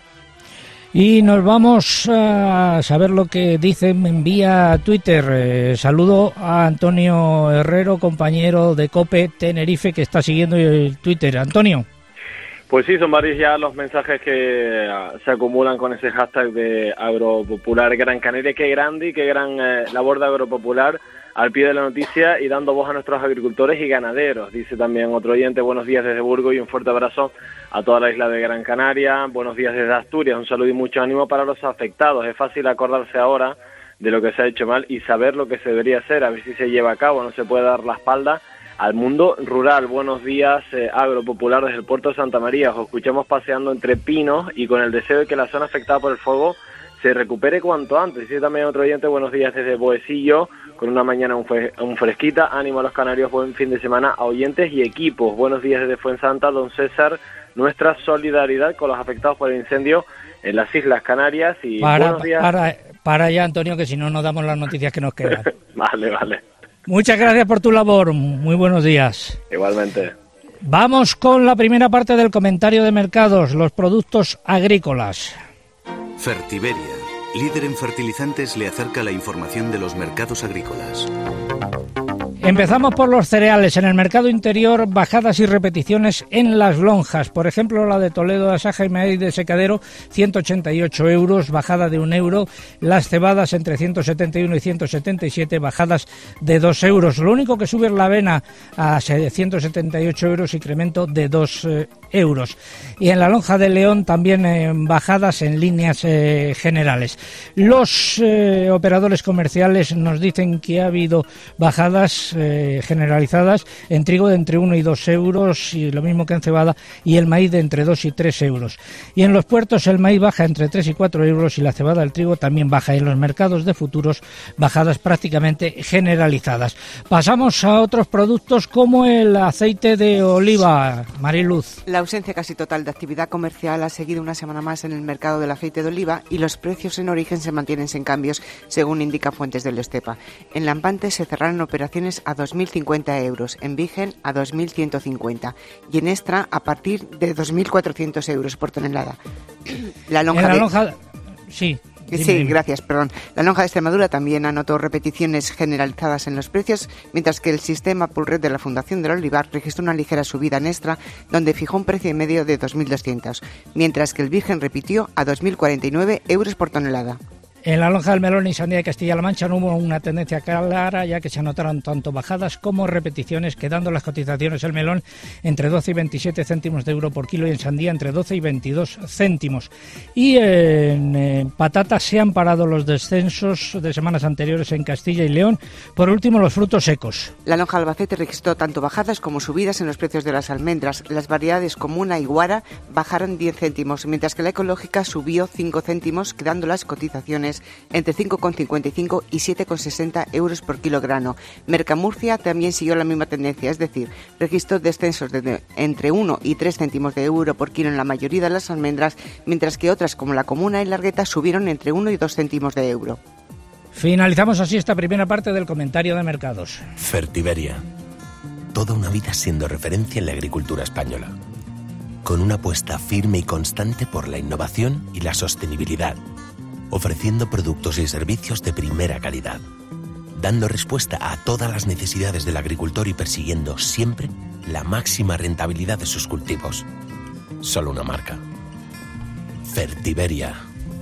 Y nos vamos a saber lo que dicen envía Twitter. Eh, saludo a Antonio Herrero, compañero de COPE Tenerife, que está siguiendo el Twitter. Antonio. Pues sí, son varios ya los mensajes que uh, se acumulan con ese hashtag de Agropopular Gran Canaria. Qué grande y qué gran eh, labor de Agropopular al pie de la noticia y dando voz a nuestros agricultores y ganaderos. Dice también otro oyente, buenos días desde Burgos y un fuerte abrazo a toda la isla de Gran Canaria. Buenos días desde Asturias, un saludo y mucho ánimo para los afectados. Es fácil acordarse ahora de lo que se ha hecho mal y saber lo que se debería hacer, a ver si se lleva a cabo. No se puede dar la espalda al mundo rural. Buenos días, eh, Agropopular desde el puerto de Santa María. Os escuchamos paseando entre pinos y con el deseo de que la zona afectada por el fuego se recupere cuanto antes. Dice también otro oyente, buenos días desde Boecillo, con una mañana un, fre un fresquita. Ánimo a los canarios, buen fin de semana a oyentes y equipos. Buenos días desde Fuensanta, don César. Nuestra solidaridad con los afectados por el incendio en las Islas Canarias. Y para, buenos días. para, para ya, Antonio, que si no nos damos las noticias que nos quedan. Vale, vale. Muchas gracias por tu labor. Muy buenos días. Igualmente. Vamos con la primera parte del comentario de mercados, los productos agrícolas. Fertiberia, líder en fertilizantes, le acerca la información de los mercados agrícolas. Empezamos por los cereales. En el mercado interior, bajadas y repeticiones en las lonjas. Por ejemplo, la de Toledo, Asaja y maíz de secadero, ciento ochenta y ocho euros, bajada de un euro. Las cebadas entre ciento setenta y uno y ciento setenta y siete, bajadas de dos euros. Lo único que sube es la avena a ciento setenta y ocho euros, incremento de dos eh, euros. Y en la lonja de León también eh, bajadas en líneas eh, generales. Los eh, operadores comerciales nos dicen que ha habido bajadas Eh, generalizadas en trigo de entre uno y dos euros, y lo mismo que en cebada, y el maíz de entre dos y tres euros. Y en los puertos el maíz baja entre tres y cuatro euros y la cebada, el trigo también baja. Y en los mercados de futuros, bajadas prácticamente generalizadas. Pasamos a otros productos como el aceite de oliva. Mariluz. La ausencia casi total de actividad comercial ha seguido una semana más en el mercado del aceite de oliva y los precios en origen se mantienen sin cambios, según indican fuentes del Estepa. En Lampante se cerraron operaciones a dos mil cincuenta euros, en Virgen a dos mil ciento cincuenta y en Extra a partir de dos mil cuatrocientos euros por tonelada. La lonja, en la de... lonja... Sí. Sí, Dime, dime. gracias, perdón. La lonja de Extremadura también anotó repeticiones generalizadas en los precios, mientras que el sistema Pulred de la Fundación del Olivar registró una ligera subida en Extra, donde fijó un precio medio de dos mil doscientos, mientras que el Virgen repitió a dos mil cuarenta y nueve euros por tonelada. En la lonja del melón y sandía de Castilla-La Mancha no hubo una tendencia clara, ya que se anotaron tanto bajadas como repeticiones, quedando las cotizaciones el melón entre doce y veintisiete céntimos de euro por kilo y en sandía entre doce y veintidós céntimos. Y en eh, patatas se han parado los descensos de semanas anteriores en Castilla y León. Por último, los frutos secos. La lonja Albacete registró tanto bajadas como subidas en los precios de las almendras. Las variedades Comuna y Guara bajaron diez céntimos, mientras que la ecológica subió cinco céntimos, quedando las cotizaciones entre cinco coma cincuenta y cinco y siete coma sesenta euros por kilogramo. Mercamurcia también siguió la misma tendencia, es decir, registró descensos de entre uno y tres céntimos de euro por kilo en la mayoría de las almendras, mientras que otras como la Comuna y Largueta subieron entre uno y dos céntimos de euro. Finalizamos así esta primera parte del comentario de mercados. Fertiberia. Toda una vida siendo referencia en la agricultura española, con una apuesta firme y constante por la innovación y la sostenibilidad, ofreciendo productos y servicios de primera calidad, dando respuesta a todas las necesidades del agricultor y persiguiendo siempre la máxima rentabilidad de sus cultivos. Solo una marca. Fertiberia.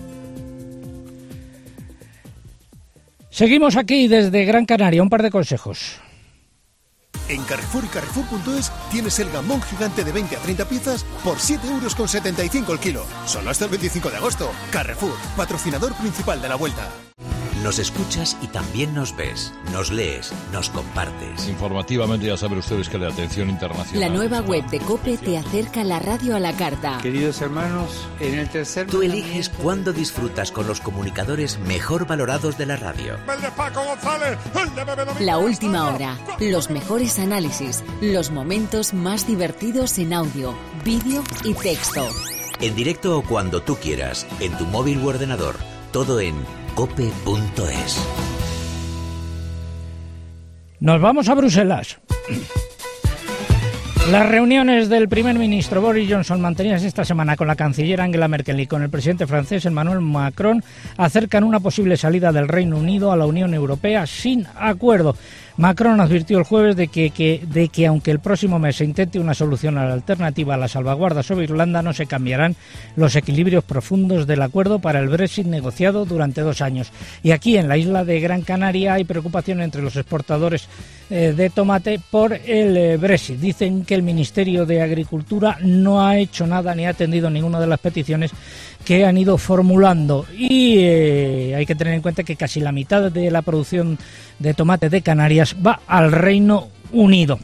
Seguimos aquí desde Gran Canaria, un par de consejos. En Carrefour y Carrefour punto es tienes el gamón gigante de veinte a treinta piezas por siete euros con setenta y cinco el kilo. Solo hasta el veinticinco de agosto. Carrefour, patrocinador principal de la Vuelta. Nos escuchas y también nos ves, nos lees, nos compartes. Informativamente ya saben ustedes que la atención internacional... La nueva web de COPE te acerca la radio a la carta. Queridos hermanos, en el tercer... Tú eliges cuándo disfrutas con los comunicadores mejor valorados de la radio. La última hora, los mejores análisis, los momentos más divertidos en audio, vídeo y texto. En directo o cuando tú quieras, en tu móvil u ordenador, todo en cope punto es. Nos vamos a Bruselas. Las reuniones del primer ministro Boris Johnson mantenidas esta semana con la canciller Angela Merkel y con el presidente francés Emmanuel Macron acercan una posible salida del Reino Unido a la Unión Europea sin acuerdo. Macron advirtió el jueves de que, que, de que aunque el próximo mes se intente una solución alternativa a la salvaguarda sobre Irlanda, no se cambiarán los equilibrios profundos del acuerdo para el Brexit negociado durante dos años. Y aquí en la isla de Gran Canaria hay preocupación entre los exportadores eh, de tomate por el eh, Brexit. Dicen que el Ministerio de Agricultura no ha hecho nada ni ha atendido ninguna de las peticiones que han ido formulando y eh, hay que tener en cuenta que casi la mitad de la producción de tomate de Canarias va al Reino Unido.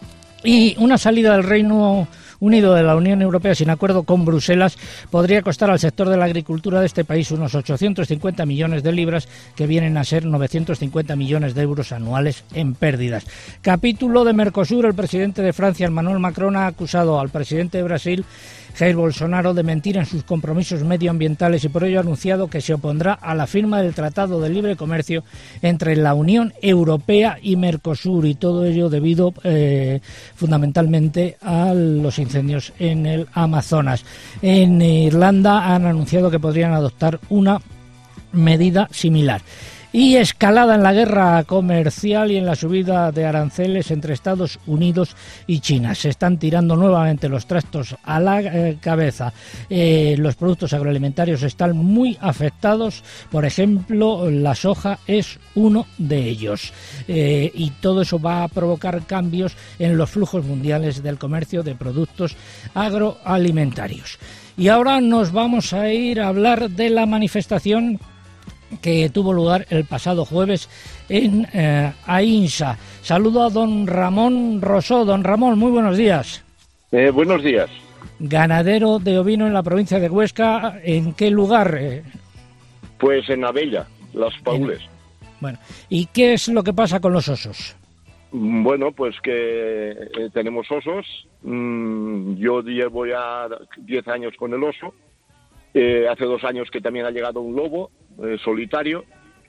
Y una salida del Reino Unido de la Unión Europea sin acuerdo con Bruselas podría costar al sector de la agricultura de este país unos ochocientos cincuenta millones de libras, que vienen a ser novecientos cincuenta millones de euros anuales en pérdidas. Capítulo de Mercosur. El presidente de Francia, Emmanuel Macron, ha acusado al presidente de Brasil, Jair Bolsonaro, de mentir en sus compromisos medioambientales y por ello ha anunciado que se opondrá a la firma del Tratado de Libre Comercio entre la Unión Europea y Mercosur, y todo ello debido eh, fundamentalmente a los incendios en el Amazonas. En Irlanda han anunciado que podrían adoptar una medida similar. Y escalada en la guerra comercial y en la subida de aranceles entre Estados Unidos y China. Se están tirando nuevamente los trastos a la eh, cabeza. Eh, los productos agroalimentarios están muy afectados. Por ejemplo, la soja es uno de ellos. Eh, y todo eso va a provocar cambios en los flujos mundiales del comercio de productos agroalimentarios. Y ahora nos vamos a ir a hablar de la manifestación que tuvo lugar el pasado jueves en eh, Aínsa. Saludo a don Ramón Rosó. Don Ramón, muy buenos días. Eh, buenos días. Ganadero de ovino en la provincia de Huesca. ¿En qué lugar? Eh? Pues en Abella, Las Paules. En... Bueno, ¿y qué es lo que pasa con los osos? Bueno, pues que eh, tenemos osos. Mm, yo llevo ya diez años con el oso. Eh, hace dos años que también ha llegado un lobo eh, solitario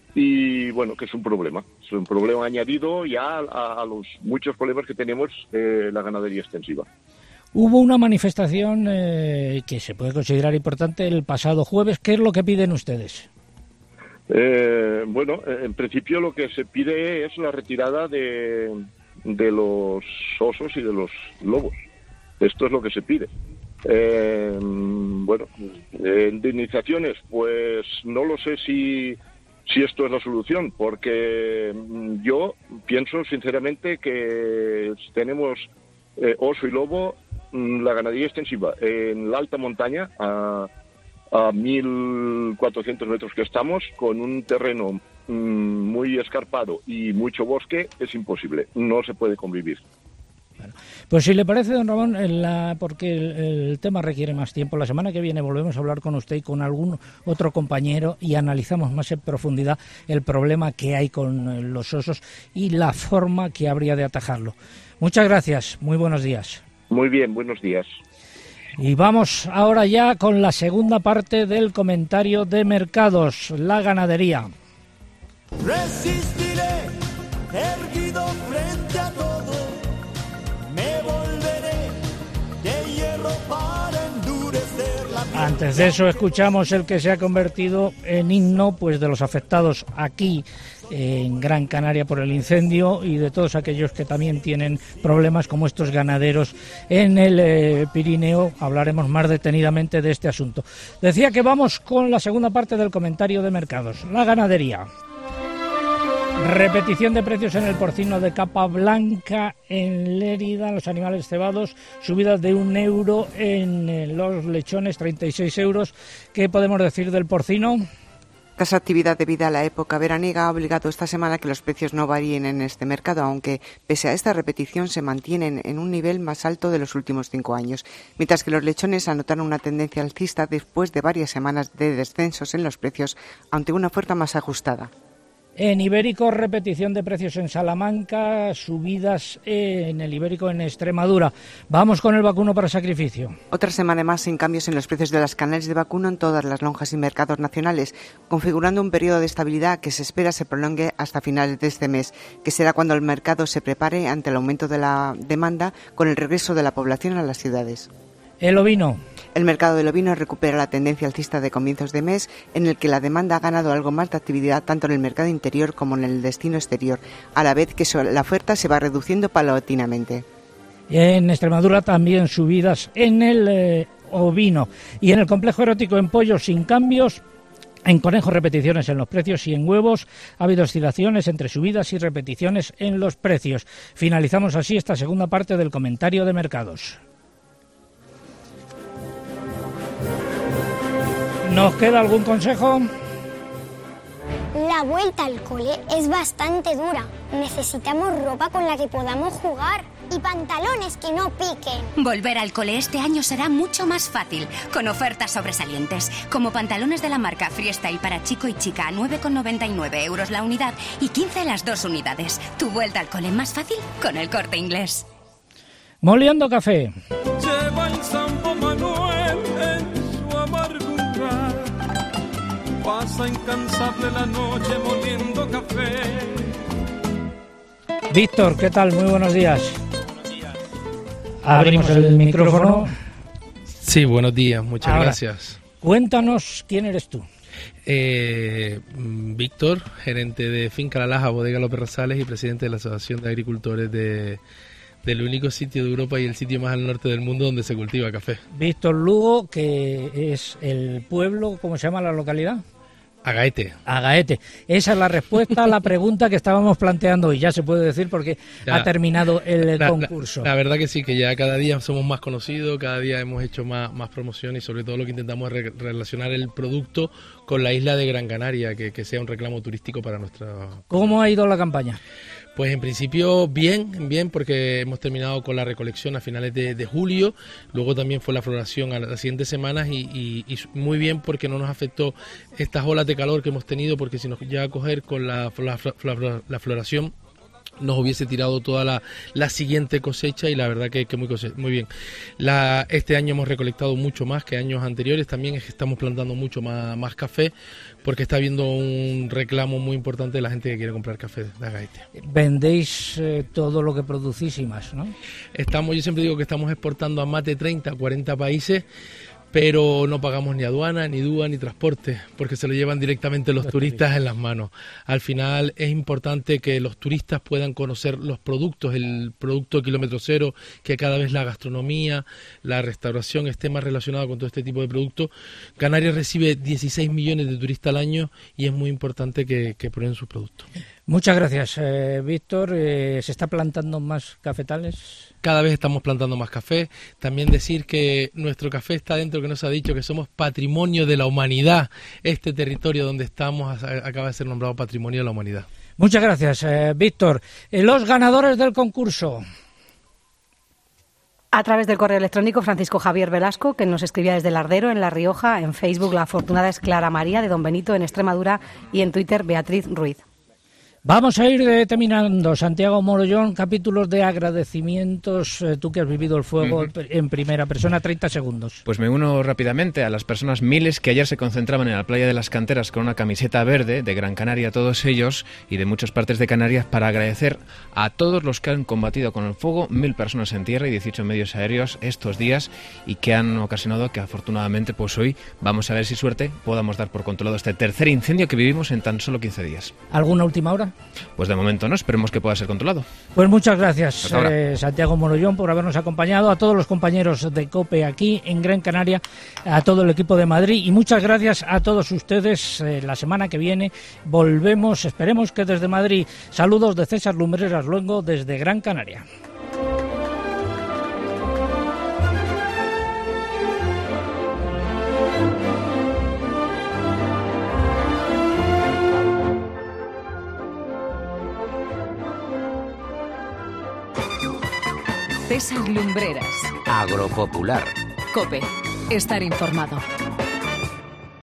y bueno, que es un problema, es un problema añadido ya a, a los muchos problemas que tenemos eh, la ganadería extensiva. Hubo una manifestación eh, que se puede considerar importante el pasado jueves. ¿Qué es lo que piden ustedes? Eh, bueno, en principio lo que se pide es la retirada de, de los osos y de los lobos. Esto es lo que se pide. Eh, bueno, eh, indemnizaciones, pues no lo sé si si esto es la solución, porque mm, yo pienso sinceramente que tenemos eh, oso y lobo, mm, la ganadería extensiva en la alta montaña, a, a mil cuatrocientos metros que estamos, con un terreno mm, muy escarpado y mucho bosque, es imposible, no se puede convivir. Pues si le parece, don Ramón, en la, porque el, el tema requiere más tiempo, la semana que viene volvemos a hablar con usted y con algún otro compañero y analizamos más en profundidad el problema que hay con los osos y la forma que habría de atajarlo. Muchas gracias, muy buenos días. Muy bien, buenos días. Y vamos ahora ya con la segunda parte del comentario de mercados, la ganadería. Resistiré, erguido frente a todo. Me volveré de hierro para endurecer la piel. Antes de eso escuchamos el que se ha convertido en himno pues de los afectados aquí en Gran Canaria por el incendio y de todos aquellos que también tienen problemas como estos ganaderos en el eh, Pirineo. Hablaremos más detenidamente de este asunto. Decía que vamos con la segunda parte del comentario de mercados, la ganadería. Repetición de precios en el porcino de capa blanca en Lérida, los animales cebados, subidas de un euro en los lechones, treinta y seis euros. ¿Qué podemos decir del porcino? Esta actividad debida a la época veraniega ha obligado esta semana que los precios no varíen en este mercado, aunque pese a esta repetición se mantienen en un nivel más alto de los últimos cinco años, mientras que los lechones anotaron una tendencia alcista después de varias semanas de descensos en los precios ante una oferta más ajustada. En Ibérico, repetición de precios en Salamanca, subidas en el Ibérico en Extremadura. Vamos con el vacuno para sacrificio. Otra semana más sin cambios en los precios de las canales de vacuno en todas las lonjas y mercados nacionales, configurando un periodo de estabilidad que se espera se prolongue hasta finales de este mes, que será cuando el mercado se prepare ante el aumento de la demanda con el regreso de la población a las ciudades. El ovino. El mercado del ovino recupera la tendencia alcista de comienzos de mes, en el que la demanda ha ganado algo más de actividad tanto en el mercado interior como en el destino exterior, a la vez que la oferta se va reduciendo paulatinamente. En Extremadura también subidas en el eh, ovino. Y en el complejo erótico en pollos sin cambios. En conejos, repeticiones en los precios, y en huevos ha habido oscilaciones entre subidas y repeticiones en los precios. Finalizamos así esta segunda parte del comentario de mercados. ¿Nos queda algún consejo? La vuelta al cole es bastante dura. Necesitamos ropa con la que podamos jugar y pantalones que no piquen. Volver al cole este año será mucho más fácil, con ofertas sobresalientes, como pantalones de la marca Freestyle para chico y chica a nueve con noventa y nueve euros la unidad y quince las dos unidades. Tu vuelta al cole más fácil con El Corte Inglés. Moliendo café. Lleva el Sampo Manuel en su amargura. Pasa incansable la noche moliendo café. Víctor, ¿qué tal? Muy buenos días. Buenos días. Abrimos el micrófono. Sí, buenos días, muchas Ahora, gracias. Cuéntanos quién eres tú. Eh, Víctor, gerente de Finca La Laja, Bodega López Rosales y presidente de la Asociación de Agricultores de, del único sitio de Europa y el sitio más al norte del mundo donde se cultiva café. Víctor Lugo, que es el pueblo, ¿cómo se llama la localidad? Agaete. Agaete. Esa es la respuesta a la pregunta que estábamos planteando hoy. Ya se puede decir porque ya ha terminado el la, concurso. La, la verdad que sí, que ya cada día somos más conocidos, cada día hemos hecho más, más promoción y sobre todo lo que intentamos es re relacionar el producto con la isla de Gran Canaria, que, que sea un reclamo turístico para nuestra... ¿Cómo ha ido la campaña? Pues en principio bien, bien, porque hemos terminado con la recolección a finales de, de julio, luego también fue la floración a las siguientes semanas y, y, y muy bien porque no nos afectó estas olas de calor que hemos tenido, porque si nos llega a coger con la, la, la, la floración nos hubiese tirado toda la, la siguiente cosecha y la verdad que, que muy, muy bien. La, este año hemos recolectado mucho más que años anteriores, también es que estamos plantando mucho más, más café porque está habiendo un reclamo muy importante de la gente que quiere comprar café de Agaete. Vendéis eh, todo lo que producís y más, ¿no? Estamos, yo siempre digo que estamos exportando a más de treinta, cuarenta países, pero no pagamos ni aduana, ni D U A, ni transporte, porque se lo llevan directamente los, los turistas, turistas en las manos. Al final es importante que los turistas puedan conocer los productos, el producto kilómetro cero, que cada vez la gastronomía, la restauración esté más relacionada con todo este tipo de productos. Canarias recibe dieciséis millones de turistas al año y es muy importante que, que prueben sus productos. Muchas gracias, eh, Víctor. Eh, ¿Se está plantando más cafetales? Cada vez estamos plantando más café. También decir que nuestro café está dentro, que nos ha dicho que somos patrimonio de la humanidad. Este territorio donde estamos acaba de ser nombrado patrimonio de la humanidad. Muchas gracias, eh, Víctor. Eh, los ganadores del concurso. A través del correo electrónico, Francisco Javier Velasco, que nos escribía desde Lardero, en La Rioja. En Facebook, la afortunada es Clara María, de Don Benito, en Extremadura. Y en Twitter, Beatriz Ruiz. Vamos a ir terminando, Santiago Morollón, capítulos de agradecimientos, eh, tú que has vivido el fuego uh-huh. en primera persona, treinta segundos. Pues me uno rápidamente a las personas miles que ayer se concentraban en la playa de las Canteras con una camiseta verde de Gran Canaria, todos ellos y de muchas partes de Canarias, para agradecer a todos los que han combatido con el fuego, mil personas en tierra y dieciocho medios aéreos estos días, y que han ocasionado que afortunadamente pues hoy, vamos a ver si suerte, podamos dar por controlado este tercer incendio que vivimos en tan solo quince días. ¿Alguna última hora? Pues de momento no, esperemos que pueda ser controlado. Pues muchas gracias, eh, Santiago Morollón, por habernos acompañado, a todos los compañeros de COPE aquí en Gran Canaria, a todo el equipo de Madrid, y muchas gracias a todos ustedes. Eh, la semana que viene volvemos, esperemos que desde Madrid. Saludos de César Lumbreras Luengo desde Gran Canaria. César Lumbreras. Agropopular. COPE. Estar informado.